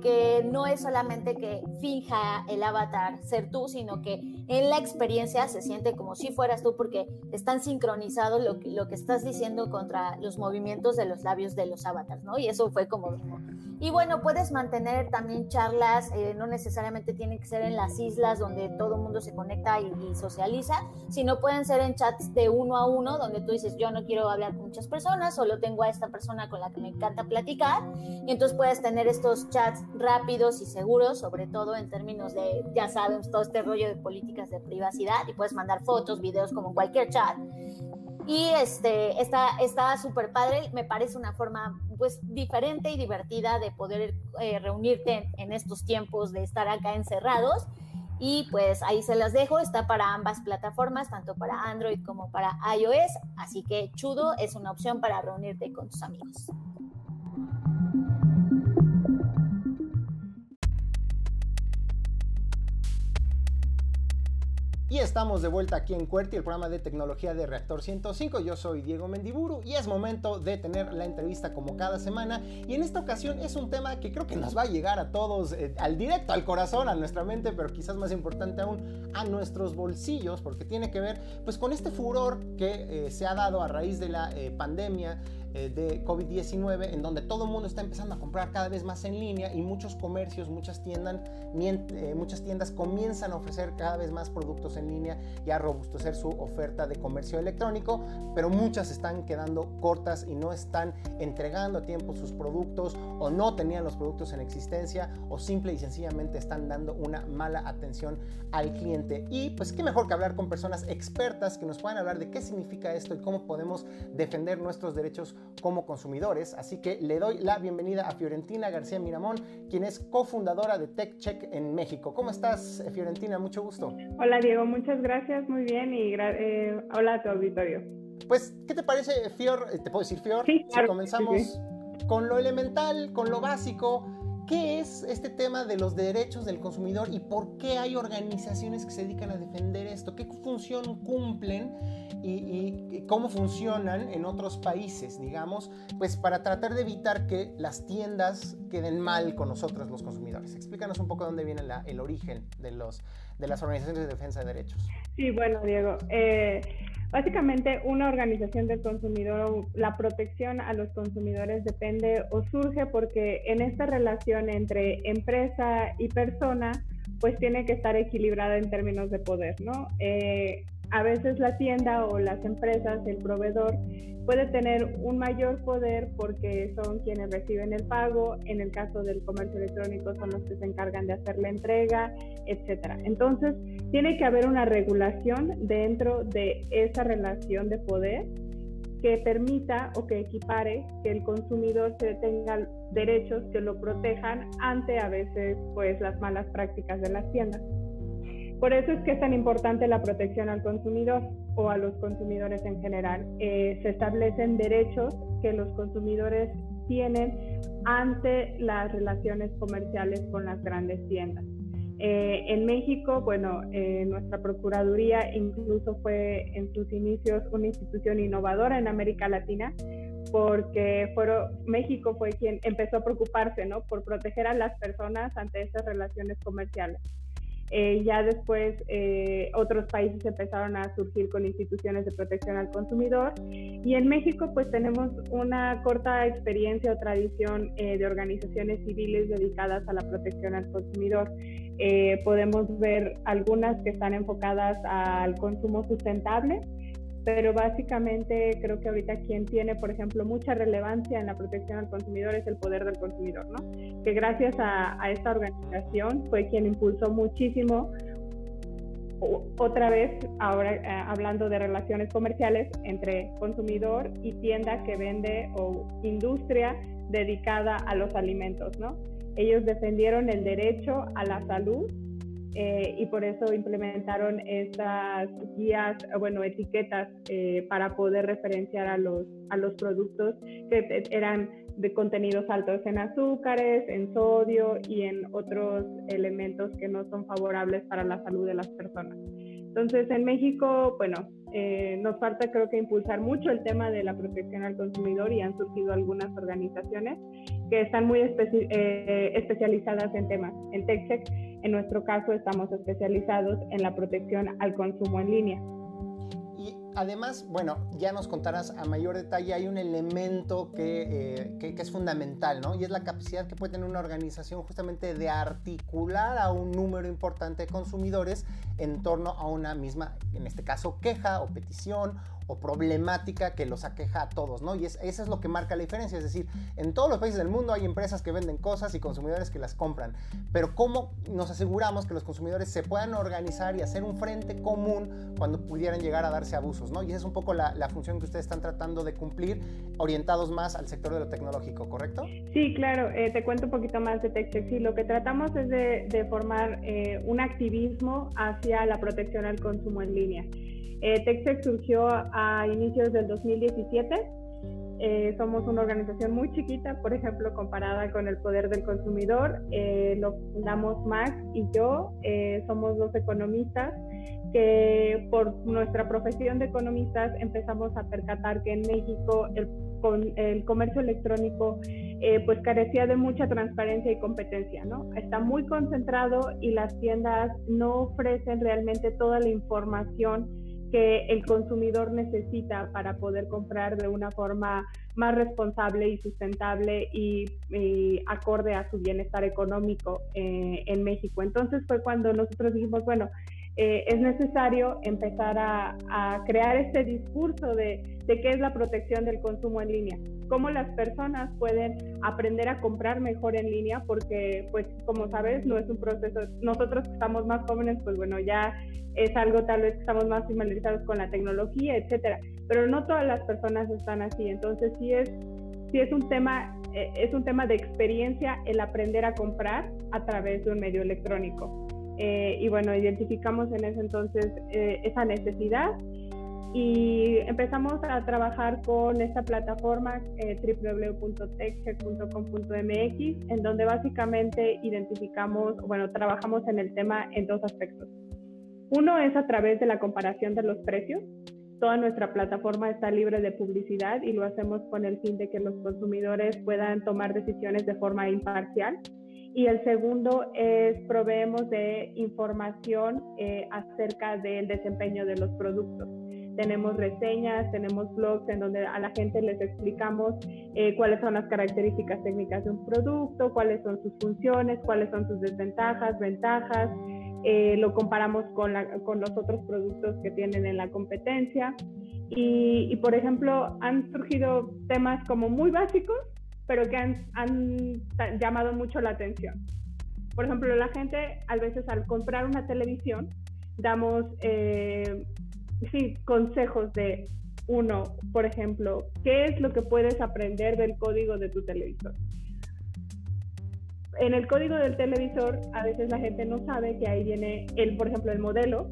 no es solamente que finja el avatar ser tú, sino que en la experiencia se siente como si fueras tú, porque están sincronizados lo que estás diciendo contra los movimientos de los labios de los avatars, ¿no? Y eso fue como... Y bueno, puedes mantener también charlas, no necesariamente tienen que ser en las islas donde todo el mundo se conecta y socializa, sino pueden ser en chats de uno a uno, donde tú dices, yo no quiero hablar con muchas personas, solo tengo a esta persona con la que me encanta platicar, y entonces puedes tener estos chats rápidos y seguros, sobre todo en términos de, ya sabes, todo este rollo de políticas de privacidad, y puedes mandar fotos, videos como en cualquier chat. Y está súper padre, me parece una forma pues diferente y divertida de poder reunirte en estos tiempos de estar acá encerrados. Y pues ahí se las dejo, está para ambas plataformas, tanto para Android como para iOS, así que Chudo es una opción para reunirte con tus amigos. Y estamos de vuelta aquí en QWERTY, el programa de tecnología de Reactor 105. Yo soy Diego Mendiburu y es momento de tener la entrevista como cada semana. Y en esta ocasión es un tema que creo que nos va a llegar a todos al directo, al corazón, a nuestra mente, pero quizás más importante aún, a nuestros bolsillos, porque tiene que ver pues con este furor que se ha dado a raíz de la pandemia de COVID-19, en donde todo el mundo está empezando a comprar cada vez más en línea y muchos comercios, muchas tiendas comienzan a ofrecer cada vez más productos en línea y a robustecer su oferta de comercio electrónico, pero muchas están quedando cortas y no están entregando a tiempo sus productos, o no tenían los productos en existencia, o simple y sencillamente están dando una mala atención al cliente. Y pues qué mejor que hablar con personas expertas que nos puedan hablar de qué significa esto y cómo podemos defender nuestros derechos como consumidores. Así que le doy la bienvenida a Fiorentina García Miramón, quien es cofundadora de TechCheck en México. ¿Cómo estás, Fiorentina? Mucho gusto. Hola, Diego. Muchas gracias. Muy bien. Y hola a tu auditorio. Pues, ¿qué te parece, Fior? ¿Te puedo decir, Fior? Sí, claro. Si comenzamos con lo elemental, con lo básico. ¿Qué es este tema de los derechos del consumidor y por qué hay organizaciones que se dedican a defender esto? ¿Qué función cumplen y cómo funcionan en otros países, digamos, pues para tratar de evitar que las tiendas queden mal con nosotros los consumidores? Explícanos un poco dónde viene el origen de las organizaciones de defensa de derechos. Sí, bueno, Diego. Básicamente, una organización del consumidor, la protección a los consumidores depende o surge porque en esta relación entre empresa y persona, pues tiene que estar equilibrada en términos de poder, ¿no? A veces la tienda o las empresas, el proveedor, puede tener un mayor poder porque son quienes reciben el pago. En el caso del comercio electrónico son los que se encargan de hacer la entrega, etcétera. Entonces, tiene que haber una regulación dentro de esa relación de poder que permita o que equipare que el consumidor tenga derechos que lo protejan ante a veces pues las malas prácticas de las tiendas. Por eso es que es tan importante la protección al consumidor o a los consumidores en general. Se establecen derechos que los consumidores tienen ante las relaciones comerciales con las grandes tiendas. En México, bueno, nuestra Procuraduría incluso fue en sus inicios una institución innovadora en América Latina, porque México fue quien empezó a preocuparse, ¿no?, por proteger a las personas ante esas relaciones comerciales. Ya después otros países empezaron a surgir con instituciones de protección al consumidor, y en México pues tenemos una corta experiencia o tradición de organizaciones civiles dedicadas a la protección al consumidor. Podemos ver algunas que están enfocadas al consumo sustentable, pero básicamente creo que ahorita quien tiene, por ejemplo, mucha relevancia en la protección al consumidor es el Poder del Consumidor, ¿no? Que gracias a esta organización fue quien impulsó muchísimo, otra vez, ahora hablando de relaciones comerciales entre consumidor y tienda que vende o industria dedicada a los alimentos, ¿no? Ellos defendieron el derecho a la salud y por eso implementaron estas guías, bueno, etiquetas para poder referenciar a los productos que eran de contenidos altos en azúcares, en sodio y en otros elementos que no son favorables para la salud de las personas. Entonces, en México, bueno, nos falta creo que impulsar mucho el tema de la protección al consumidor, y han surgido algunas organizaciones que están muy especializadas en temas. En TechCheck, en nuestro caso, estamos especializados en la protección al consumo en línea. Y además, bueno, ya nos contarás a mayor detalle, hay un elemento que es fundamental, ¿no? Y es la capacidad que puede tener una organización justamente de articular a un número importante de consumidores en torno a una misma, en este caso, queja o petición o problemática que los aqueja a todos, ¿no? Y eso es lo que marca la diferencia. Es decir, en todos los países del mundo hay empresas que venden cosas y consumidores que las compran, pero ¿cómo nos aseguramos que los consumidores se puedan organizar y hacer un frente común cuando pudieran llegar a darse abusos, ¿no? Y esa es un poco la función que ustedes están tratando de cumplir, orientados más al sector de lo tecnológico, ¿correcto? Sí, claro. Te cuento un poquito más de TechCheck. Sí, lo que tratamos es de formar un activismo hacia la protección al consumo en línea. TechCheck surgió a inicios del 2017. Somos una organización muy chiquita, por ejemplo, comparada con el Poder del Consumidor. Lo fundamos Max y yo. Somos dos economistas que por nuestra profesión de economistas empezamos a percatar que en México el comercio electrónico pues carecía de mucha transparencia y competencia, ¿no? Está muy concentrado y las tiendas no ofrecen realmente toda la información que el consumidor necesita para poder comprar de una forma más responsable y sustentable y acorde a su bienestar económico en México. Entonces fue cuando nosotros dijimos, bueno, es necesario empezar a crear este discurso de qué es la protección del consumo en línea, cómo las personas pueden aprender a comprar mejor en línea, porque pues como sabes no es un proceso, nosotros que estamos más jóvenes pues bueno, ya es algo tal vez que estamos más familiarizados con la tecnología, etcétera, pero no todas las personas están así, entonces sí es un tema de experiencia el aprender a comprar a través de un medio electrónico. Y bueno, identificamos en ese entonces esa necesidad y empezamos a trabajar con esta plataforma www.techcheck.com.mx, en donde básicamente trabajamos en el tema en dos aspectos. Uno es a través de la comparación de los precios. Toda nuestra plataforma está libre de publicidad y lo hacemos con el fin de que los consumidores puedan tomar decisiones de forma imparcial. Y el segundo es proveemos de información acerca del desempeño de los productos. Tenemos reseñas, tenemos blogs en donde a la gente les explicamos cuáles son las características técnicas de un producto, cuáles son sus funciones, cuáles son sus desventajas, ventajas. Lo comparamos con los otros productos que tienen en la competencia. Y por ejemplo, han surgido temas como muy básicos, pero que han llamado mucho la atención. Por ejemplo, la gente a veces al comprar una televisión damos consejos de uno, por ejemplo, ¿qué es lo que puedes aprender del código de tu televisor? En el código del televisor a veces la gente no sabe que ahí viene por ejemplo, el modelo,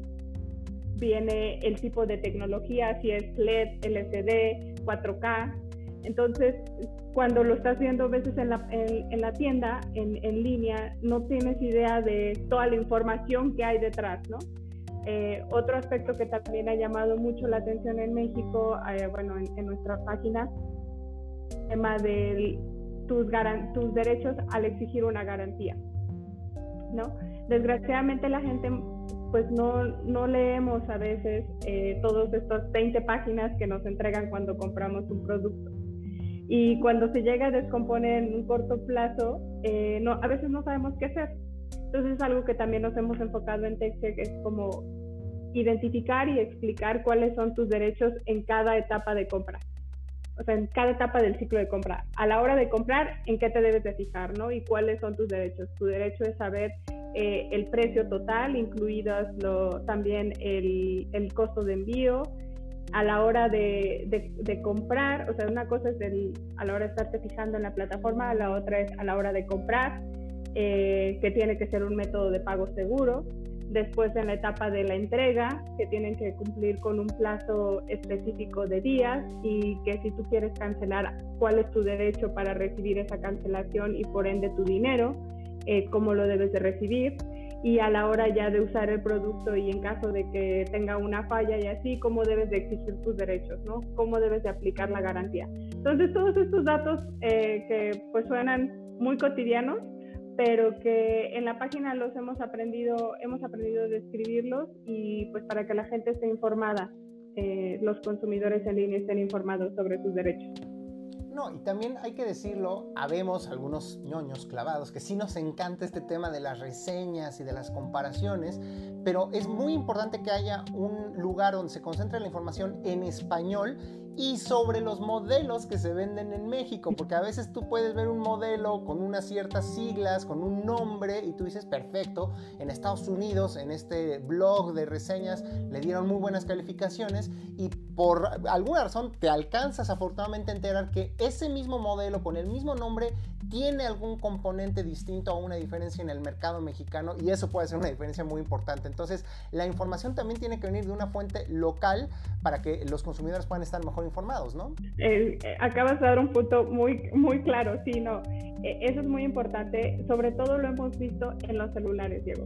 viene el tipo de tecnología, si es LED, LCD, 4K. Entonces, cuando lo estás viendo a veces en la tienda, en línea, no tienes idea de toda la información que hay detrás, ¿no? Otro aspecto que también ha llamado mucho la atención en México, en nuestra página, el tema de tus derechos al exigir una garantía, ¿no? Desgraciadamente la gente pues no leemos a veces todos estos 20 páginas que nos entregan cuando compramos un producto. Y cuando se llega a descomponer en un corto plazo, a veces no sabemos qué hacer. Entonces es algo que también nos hemos enfocado en TechCheck, es como identificar y explicar cuáles son tus derechos en cada etapa de compra. O sea, en cada etapa del ciclo de compra. A la hora de comprar, ¿en qué te debes de fijar, no? Y cuáles son tus derechos. Tu derecho es saber el precio total, incluidos también el costo de envío. A la hora de comprar, o sea, una cosa es a la hora de estarte fijando en la plataforma, la otra es a la hora de comprar, que tiene que ser un método de pago seguro. Después, en la etapa de la entrega, que tienen que cumplir con un plazo específico de días, y que si tú quieres cancelar, cuál es tu derecho para recibir esa cancelación y por ende tu dinero, cómo lo debes de recibir. Y a la hora ya de usar el producto y en caso de que tenga una falla y así, cómo debes de exigir tus derechos, ¿no? Cómo debes de aplicar la garantía. Entonces, todos estos datos que pues suenan muy cotidianos, pero que en la página los hemos aprendido a describirlos, y pues para que la gente esté informada, los consumidores en línea estén informados sobre sus derechos. No, y también hay que decirlo, habemos algunos ñoños clavados que sí nos encanta este tema de las reseñas y de las comparaciones, pero es muy importante que haya un lugar donde se concentre la información en español y sobre los modelos que se venden en México, porque a veces tú puedes ver un modelo con unas ciertas siglas, con un nombre, y tú dices, perfecto, en Estados Unidos, en este blog de reseñas, le dieron muy buenas calificaciones, y por alguna razón te alcanzas afortunadamente a enterar que ese mismo modelo con el mismo nombre tiene algún componente distinto o una diferencia en el mercado mexicano, y eso puede ser una diferencia muy importante. Entonces, la información también tiene que venir de una fuente local para que los consumidores puedan estar mejor informados, ¿no? Acabas de dar un punto muy, muy claro, sí, no. Eso es muy importante, sobre todo lo hemos visto en los celulares, Diego.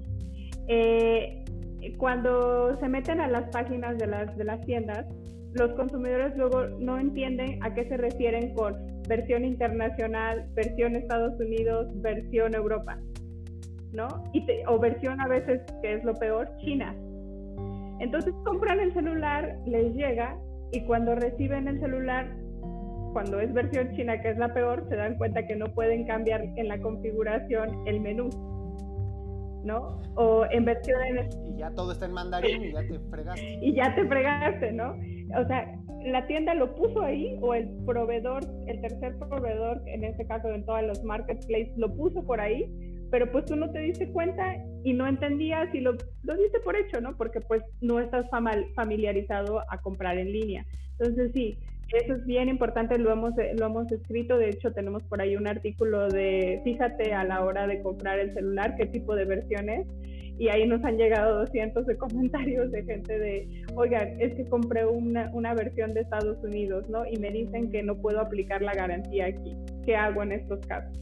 Cuando se meten a las páginas de las tiendas, los consumidores luego no entienden a qué se refieren con versión internacional, versión Estados Unidos, versión Europa, ¿no? O versión a veces, que es lo peor, China. Entonces compran el celular, les llega, y cuando reciben el celular, cuando es versión china, que es la peor, se dan cuenta que no pueden cambiar en la configuración el menú, ¿no? O en versiones... Y ya todo está en mandarín y ya te fregaste. Y ya te fregaste, ¿no? O sea, la tienda lo puso ahí, o el proveedor, el tercer proveedor, en este caso en todos los marketplaces, lo puso por ahí, pero pues tú no te diste cuenta y no entendías y lo diste por hecho, ¿no? Porque pues no estás familiarizado a comprar en línea. Entonces sí, eso es bien importante, lo hemos escrito, de hecho tenemos por ahí un artículo de fíjate a la hora de comprar el celular, qué tipo de versiones, y ahí nos han llegado 200 de comentarios de gente de, oigan, es que compré una versión de Estados Unidos, ¿no? Y me dicen que no puedo aplicar la garantía aquí. ¿Qué hago en estos casos?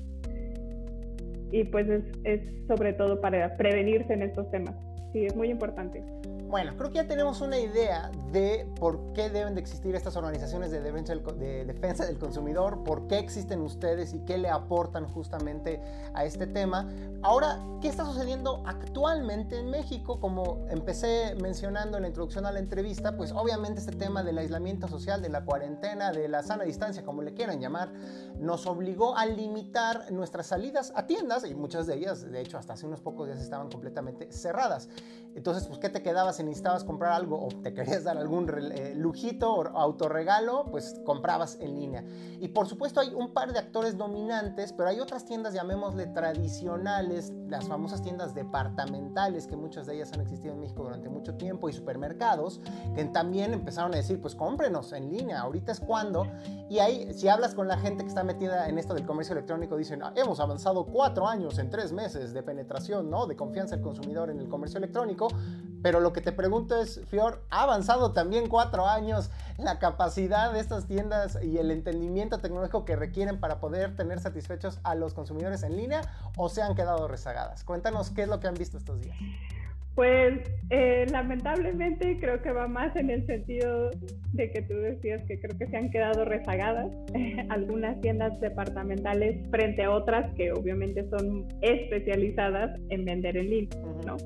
Y pues es sobre todo para prevenirse en estos temas. Sí, es muy importante. Bueno, creo que ya tenemos una idea de por qué deben de existir estas organizaciones de defensa del consumidor, por qué existen ustedes y qué le aportan justamente a este tema. Ahora, ¿qué está sucediendo actualmente en México? Como empecé mencionando en la introducción a la entrevista, pues obviamente este tema del aislamiento social, de la cuarentena, de la sana distancia, como le quieran llamar, nos obligó a limitar nuestras salidas a tiendas, y muchas de ellas, de hecho, hasta hace unos pocos días estaban completamente cerradas. Entonces, pues, ¿qué te quedabas si necesitabas comprar algo o te querías dar algún lujito o autorregalo? Pues comprabas en línea. Y por supuesto hay un par de actores dominantes, pero hay otras tiendas, llamémosle tradicionales, las famosas tiendas departamentales, que muchas de ellas han existido en México durante mucho tiempo, y supermercados, que también empezaron a decir, pues cómprenos en línea, ahorita es cuando. Y ahí, si hablas con la gente que está metida en esto del comercio electrónico, dicen, hemos avanzado 4 años en 3 meses de penetración, ¿no?, de confianza del consumidor en el comercio electrónico. Pero lo que te pregunto es, Fior, ¿ha avanzado también 4 años la capacidad de estas tiendas y el entendimiento tecnológico que requieren para poder tener satisfechos a los consumidores en línea, o se han quedado rezagadas? Cuéntanos qué es lo que han visto estos días. Pues lamentablemente creo que va más en el sentido de que tú decías que creo que se han quedado rezagadas algunas tiendas departamentales frente a otras que obviamente son especializadas en vender en línea, ¿no?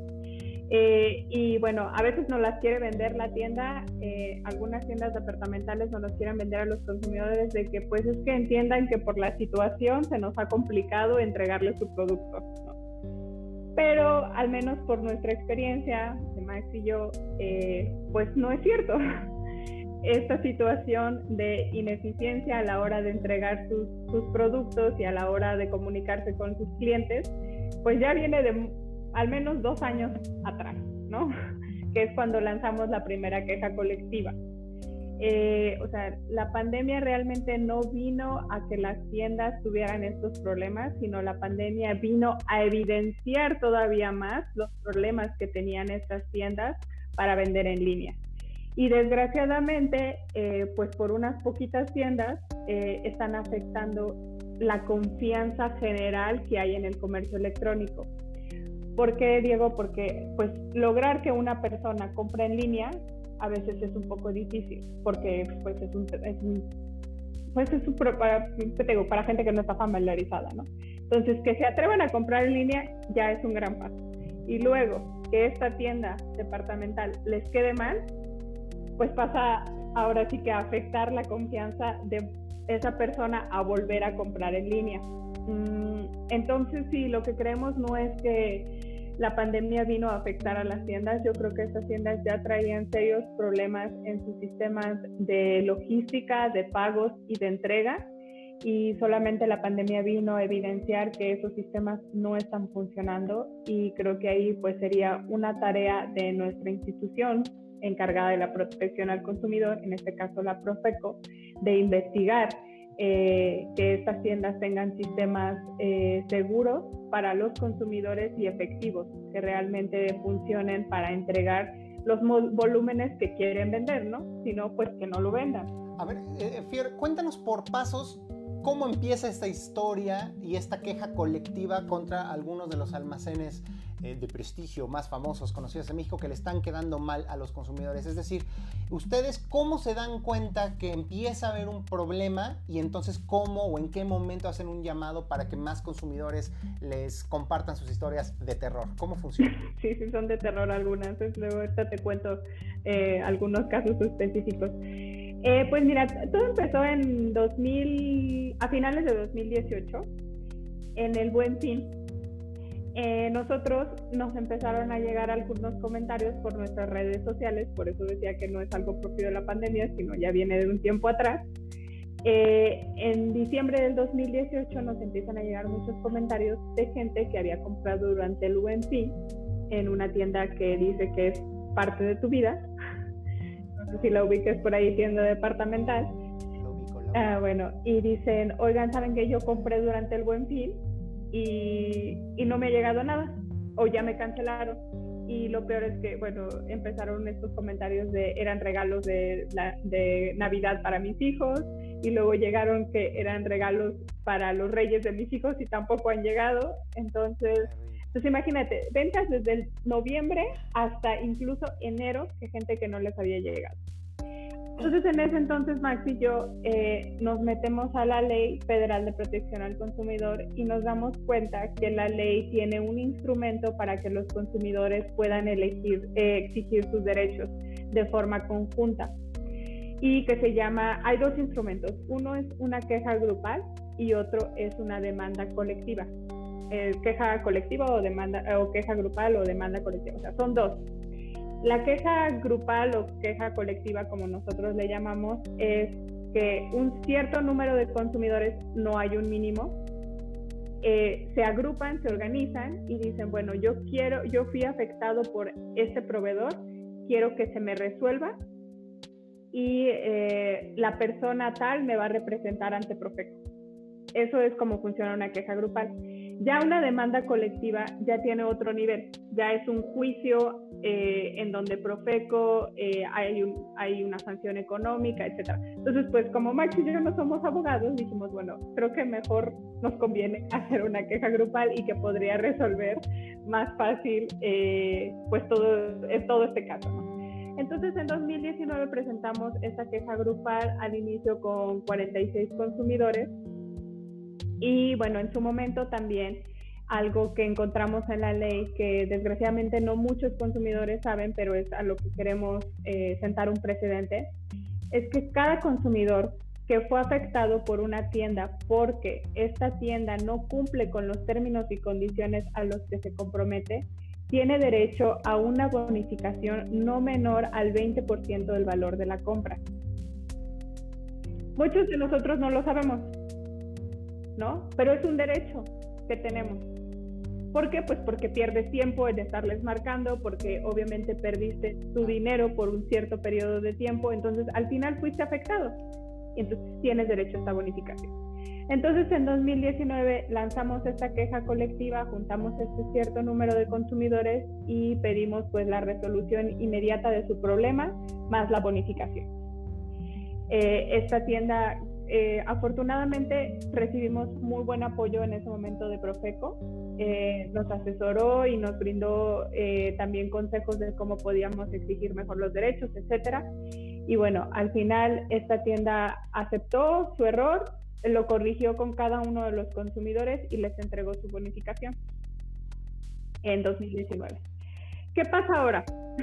Y bueno, a veces no las quiere vender la tienda, algunas tiendas departamentales no las quieren vender a los consumidores, de que pues es que entiendan que por la situación se nos ha complicado entregarles su producto, ¿no? Pero al menos por nuestra experiencia, de Max y yo, pues no es cierto. Esta situación de ineficiencia a la hora de entregar sus productos y a la hora de comunicarse con sus clientes, pues ya viene de al menos 2 años atrás, ¿no? Que es cuando lanzamos la primera queja colectiva. O sea, la pandemia realmente no vino a que las tiendas tuvieran estos problemas, sino la pandemia vino a evidenciar todavía más los problemas que tenían estas tiendas para vender en línea. Y desgraciadamente, pues por unas poquitas tiendas están afectando la confianza general que hay en el comercio electrónico. ¿Por qué, Diego? Porque pues lograr que una persona compre en línea a veces es un poco difícil, porque pues para gente que no está familiarizada, ¿no? Entonces, que se atrevan a comprar en línea ya es un gran paso. Y luego, que esta tienda departamental les quede mal, pues pasa ahora sí que a afectar la confianza de esa persona a volver a comprar en línea. Entonces, sí, lo que creemos no es que la pandemia vino a afectar a las tiendas. Yo creo que estas tiendas ya traían serios problemas en sus sistemas de logística, de pagos y de entrega, y solamente la pandemia vino a evidenciar que esos sistemas no están funcionando, y creo que ahí pues sería una tarea de nuestra institución encargada de la protección al consumidor, en este caso la Profeco, de investigar que estas tiendas tengan sistemas seguros para los consumidores y efectivos, que realmente funcionen para entregar los volúmenes que quieren vender, ¿no? Si no, pues que no lo vendan. A ver, Fior, cuéntanos por pasos cómo empieza esta historia y esta queja colectiva contra algunos de los almacenes de prestigio más famosos, conocidos en México, que le están quedando mal a los consumidores. Es decir, ¿ustedes cómo se dan cuenta que empieza a haber un problema y entonces cómo o en qué momento hacen un llamado para que más consumidores les compartan sus historias de terror? ¿Cómo funciona? Sí, son de terror algunas. Luego ahorita te cuento algunos casos específicos. Pues mira, todo empezó a finales de 2018, en el Buen Fin. nosotros nos empezaron a llegar algunos comentarios por nuestras redes sociales, por eso decía que no es algo propio de la pandemia, sino ya viene de un tiempo atrás. En diciembre del 2018 nos empiezan a llegar muchos comentarios de gente que había comprado durante el UNC en una tienda que dice que es parte de tu vida. No sé si la ubiques por ahí, tienda departamental. Bueno, y dicen, oigan, ¿saben que yo compré durante el Buen Fin y no me ha llegado nada? O ya me cancelaron. Y lo peor es que, bueno, empezaron estos comentarios de eran regalos de Navidad para mis hijos, y luego llegaron que eran regalos para los reyes de mis hijos y tampoco han llegado. Entonces imagínate, ventas desde el noviembre hasta incluso enero, que gente que no les había llegado. Entonces, en ese entonces, Max y yo nos metemos a la Ley Federal de Protección al Consumidor y nos damos cuenta que la ley tiene un instrumento para que los consumidores puedan exigir sus derechos de forma conjunta, y que se llama, hay dos instrumentos, uno es una queja grupal y otro es una demanda colectiva. Queja colectiva o queja grupal o demanda colectiva, o sea, son dos. La queja grupal o queja colectiva, como nosotros le llamamos, es que un cierto número de consumidores, no hay un mínimo, se agrupan, se organizan y dicen, bueno, yo fui afectado por este proveedor, quiero que se me resuelva, y la persona tal me va a representar ante Profeco. Eso es como funciona una queja grupal. Ya una demanda colectiva ya tiene otro nivel, ya es un juicio en donde Profeco, hay una sanción económica, etc. Entonces, pues como Max y yo no somos abogados, dijimos, bueno, creo que mejor nos conviene hacer una queja grupal y que podría resolver más fácil pues todo este caso, ¿no? Entonces, en 2019 presentamos esta queja grupal al inicio con 46 consumidores. Y bueno, en su momento también algo que encontramos en la ley que desgraciadamente no muchos consumidores saben, pero es a lo que queremos sentar un precedente, es que cada consumidor que fue afectado por una tienda porque esta tienda no cumple con los términos y condiciones a los que se compromete, tiene derecho a una bonificación no menor al 20% del valor de la compra. Muchos de nosotros no lo sabemos, ¿no? Pero es un derecho que tenemos. ¿Por qué? Pues porque pierdes tiempo en estarles marcando, porque obviamente perdiste tu dinero por un cierto periodo de tiempo, entonces al final fuiste afectado y entonces tienes derecho a esta bonificación. Entonces en 2019 lanzamos esta queja colectiva, juntamos este cierto número de consumidores y pedimos pues la resolución inmediata de su problema más la bonificación. Esta tienda afortunadamente recibimos muy buen apoyo en ese momento de Profeco, nos asesoró y nos brindó también consejos de cómo podíamos exigir mejor los derechos, etcétera. Y bueno, al final esta tienda aceptó su error, lo corrigió con cada uno de los consumidores y les entregó su bonificación en 2019. ¿Qué pasa ahora?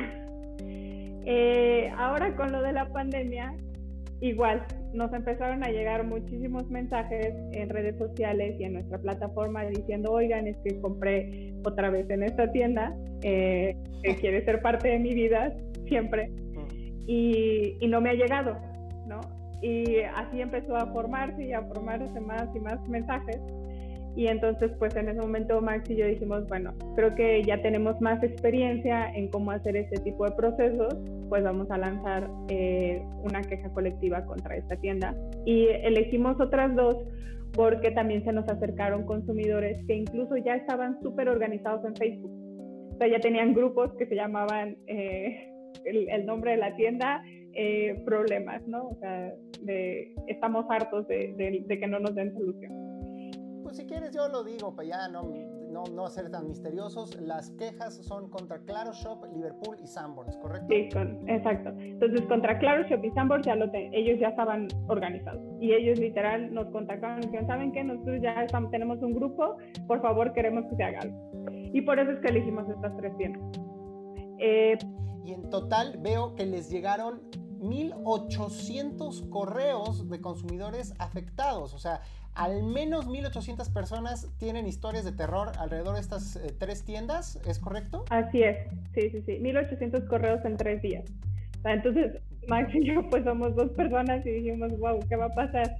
Ahora con lo de la pandemia, igual, nos empezaron a llegar muchísimos mensajes en redes sociales y en nuestra plataforma diciendo, oigan, es que compré otra vez en esta tienda, que quiere ser parte de mi vida siempre, y no me ha llegado, ¿no? Y así empezó a formarse y a formarse más y más mensajes. Y entonces, pues en ese momento Max y yo dijimos, bueno, creo que ya tenemos más experiencia en cómo hacer este tipo de procesos, pues vamos a lanzar una queja colectiva contra esta tienda. Y elegimos otras dos porque también se nos acercaron consumidores que incluso ya estaban súper organizados en Facebook. O sea, ya tenían grupos que se llamaban el nombre de la tienda, problemas, ¿no? O sea, estamos hartos de que no nos den solución. Pues si quieres yo lo digo, para ya no ser tan misteriosos. Las quejas son contra Claro Shop, Liverpool y Sanborns, ¿correcto? Sí, exacto. Entonces contra Claro Shop y Sanborns ellos ya estaban organizados y ellos literal nos contactaron y dijeron, ¿saben qué? Nosotros ya tenemos un grupo, por favor queremos que se haga algo. Y por eso es que elegimos estas tres tiendas. Y en total veo que les llegaron 1,800 correos de consumidores afectados. O sea, al menos 1,800 personas tienen historias de terror alrededor de estas 3 tiendas, ¿es correcto? Así es, sí. 1,800 correos en 3 días. O sea, entonces, Max y yo pues somos 2 personas y dijimos, wow, ¿qué va a pasar?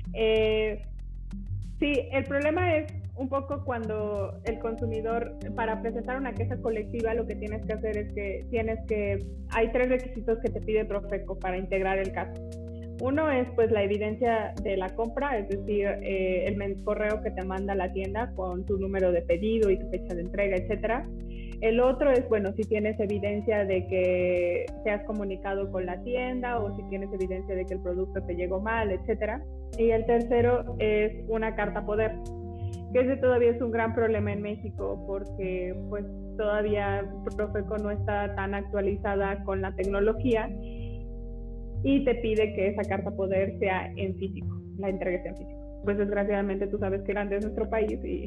Sí, el problema es un poco cuando el consumidor, para presentar una queja colectiva, lo que tienes que hacer es que hay 3 requisitos que te pide Profeco para integrar el caso. Uno es pues la evidencia de la compra, es decir, el correo que te manda la tienda con tu número de pedido y tu fecha de entrega, etcétera. El otro es, bueno, si tienes evidencia de que te has comunicado con la tienda o si tienes evidencia de que el producto te llegó mal, etcétera. Y el tercero es una carta poder, que ese todavía es un gran problema en México porque pues todavía Profeco no está tan actualizada con la tecnología y te pide que esa carta poder sea en físico, la entrega sea en físico. Pues desgraciadamente tú sabes que grande es nuestro país y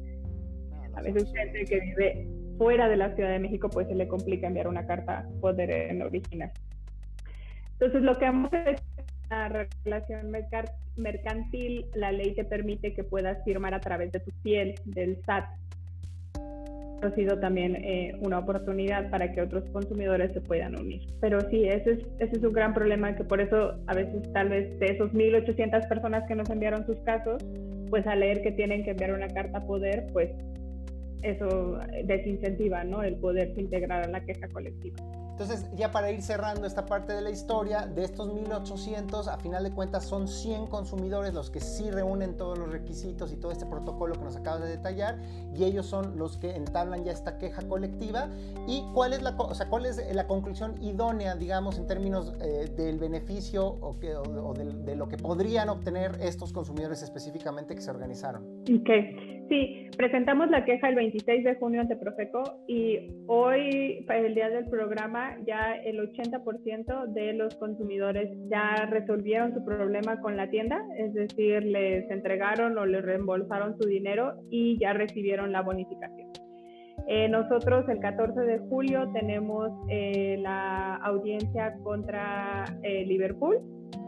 a veces gente que vive fuera de la Ciudad de México pues se le complica enviar una carta poder en original. Entonces lo que hemos hecho en la relación mercantil, la ley te permite que puedas firmar a través de tu fiel del SAT. Ha sido también una oportunidad para que otros consumidores se puedan unir. Pero sí, ese es un gran problema, que por eso a veces tal vez de esos 1,800 personas que nos enviaron sus casos, pues al leer que tienen que enviar una carta poder, pues eso desincentiva, ¿no?, el poderse integrar a la queja colectiva. Entonces, ya para ir cerrando esta parte de la historia, de estos 1,800, a final de cuentas son 100 consumidores los que sí reúnen todos los requisitos y todo este protocolo que nos acabas de detallar, y ellos son los que entablan ya esta queja colectiva. ¿Y cuál es la conclusión idónea, digamos, en términos del beneficio o de lo que podrían obtener estos consumidores específicamente que se organizaron? Ok, sí, presentamos la queja el 26 de junio ante Profeco y hoy, para el día del programa, ya el 80% de los consumidores ya resolvieron su problema con la tienda, es decir, les entregaron o les reembolsaron su dinero y ya recibieron la bonificación. Nosotros el 14 de julio tenemos la audiencia contra Liverpool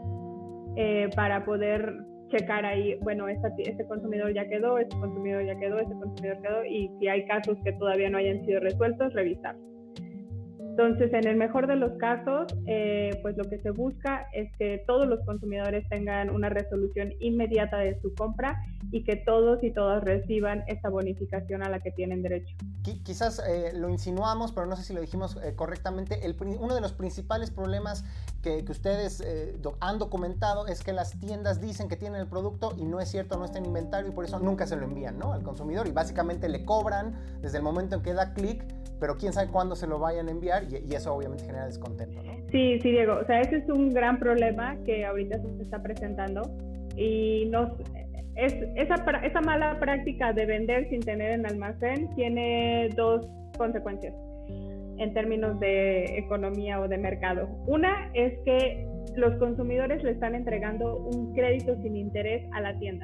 para poder checar ahí, bueno, este consumidor ya quedó, este consumidor ya quedó, este consumidor quedó, y si hay casos que todavía no hayan sido resueltos, revisar. Entonces, en el mejor de los casos, pues lo que se busca es que todos los consumidores tengan una resolución inmediata de su compra y que todos y todas reciban esta bonificación a la que tienen derecho. Quizás lo insinuamos, pero no sé si lo dijimos correctamente. Uno de los principales problemas que ustedes han documentado es que las tiendas dicen que tienen el producto y no es cierto, no está en inventario, y por eso nunca se lo envían, ¿no?, al consumidor, y básicamente le cobran desde el momento en que da clic, pero quién sabe cuándo se lo vayan a enviar, y eso obviamente genera descontento, ¿no? Sí, Diego, o sea, ese es un gran problema que ahorita se está presentando, y esa mala práctica de vender sin tener en almacén tiene 2 consecuencias en términos de economía o de mercado. Una es que los consumidores le están entregando un crédito sin interés a la tienda.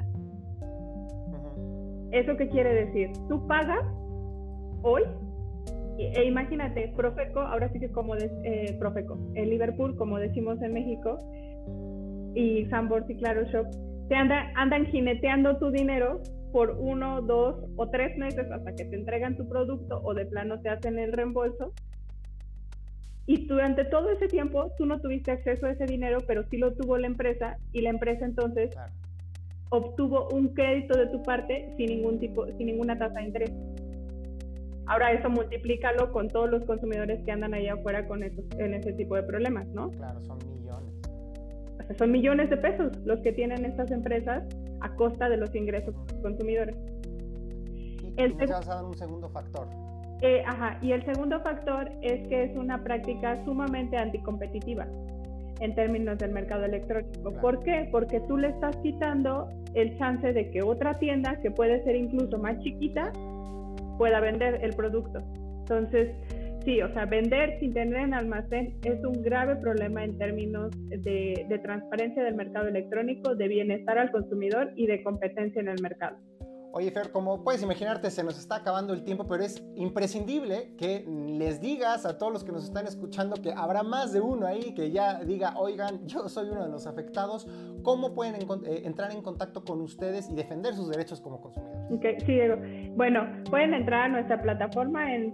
Uh-huh. ¿Eso qué quiere decir? Tú pagas hoy, e imagínate, Profeco, ahora sí que Profeco, el Liverpool, como decimos en México, y Sanborns y Claro Shop, te andan jineteando tu dinero por 1, 2 o 3 meses hasta que te entregan tu producto o de plano te hacen el reembolso. Y durante todo ese tiempo tú no tuviste acceso a ese dinero, pero sí lo tuvo la empresa, y la empresa entonces obtuvo un crédito de tu parte sin ninguna tasa de interés. Ahora eso multiplícalo con todos los consumidores que andan allá afuera en ese tipo de problemas, ¿no? Claro, son millones. O sea, son millones de pesos los que tienen estas empresas a costa de los ingresos de los consumidores. Y me vas a dar un segundo factor. Y el segundo factor es que es una práctica sumamente anticompetitiva en términos del mercado electrónico. Claro. ¿Por qué? Porque tú le estás quitando el chance de que otra tienda, que puede ser incluso más chiquita, pueda vender el producto. Entonces, sí, o sea, vender sin tener en almacén es un grave problema en términos de transparencia del mercado electrónico, de bienestar al consumidor y de competencia en el mercado. Oye, Fer, como puedes imaginarte, se nos está acabando el tiempo, pero es imprescindible que les digas a todos los que nos están escuchando que habrá más de uno ahí que ya diga, oigan, yo soy uno de los afectados, ¿cómo pueden entrar en contacto con ustedes y defender sus derechos como consumidores? Okay, sí, Diego. Bueno, pueden entrar a nuestra plataforma en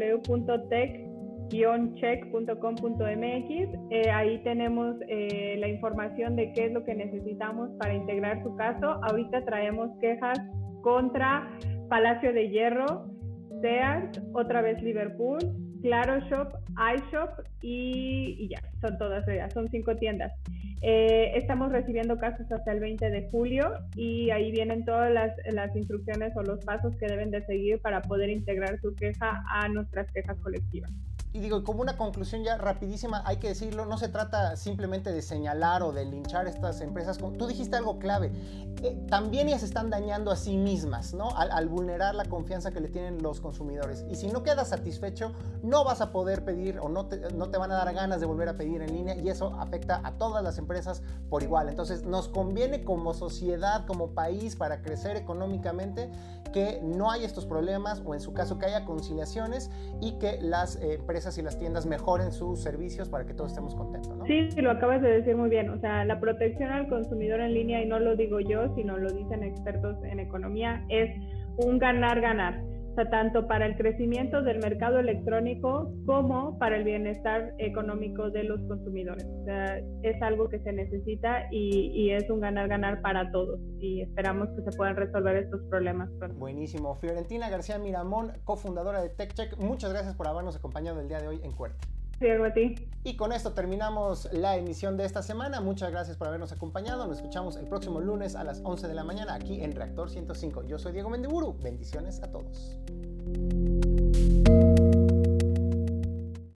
www.tech-check.com.mx. Ahí tenemos la información de qué es lo que necesitamos para integrar su caso. Ahorita traemos quejas contra Palacio de Hierro, Sears, otra vez Liverpool, Claro Shop, iShop y ya, son todas ellas, son 5 tiendas. Estamos recibiendo casos hasta el 20 de julio y ahí vienen todas las instrucciones o los pasos que deben de seguir para poder integrar su queja a nuestras quejas colectivas. Y digo, como una conclusión ya rapidísima, hay que decirlo, no se trata simplemente de señalar o de linchar estas empresas. Tú dijiste algo clave, también ellas están dañando a sí mismas, ¿no? Al vulnerar la confianza que le tienen los consumidores. Y si no quedas satisfecho, no vas a poder pedir o no te van a dar ganas de volver a pedir en línea y eso afecta a todas las empresas por igual. Entonces, nos conviene como sociedad, como país, para crecer económicamente, que no haya estos problemas o en su caso que haya conciliaciones y que las empresas y las tiendas mejoren sus servicios para que todos estemos contentos, ¿no? Sí, lo acabas de decir muy bien. O sea, la protección al consumidor en línea, y no lo digo yo, sino lo dicen expertos en economía, es un ganar-ganar. O sea, tanto para el crecimiento del mercado electrónico como para el bienestar económico de los consumidores. O sea, es algo que se necesita y es un ganar-ganar para todos. Y esperamos que se puedan resolver estos problemas pronto. Buenísimo. Fiorentina García Miramón, cofundadora de TechCheck, muchas gracias por habernos acompañado el día de hoy en Cuerte. Diego, a ti. Y con esto terminamos la emisión de esta semana. Muchas gracias por habernos acompañado. Nos escuchamos el próximo lunes a las 11 de la mañana aquí en Reactor 105. Yo soy Diego Mendiburu. Bendiciones a todos.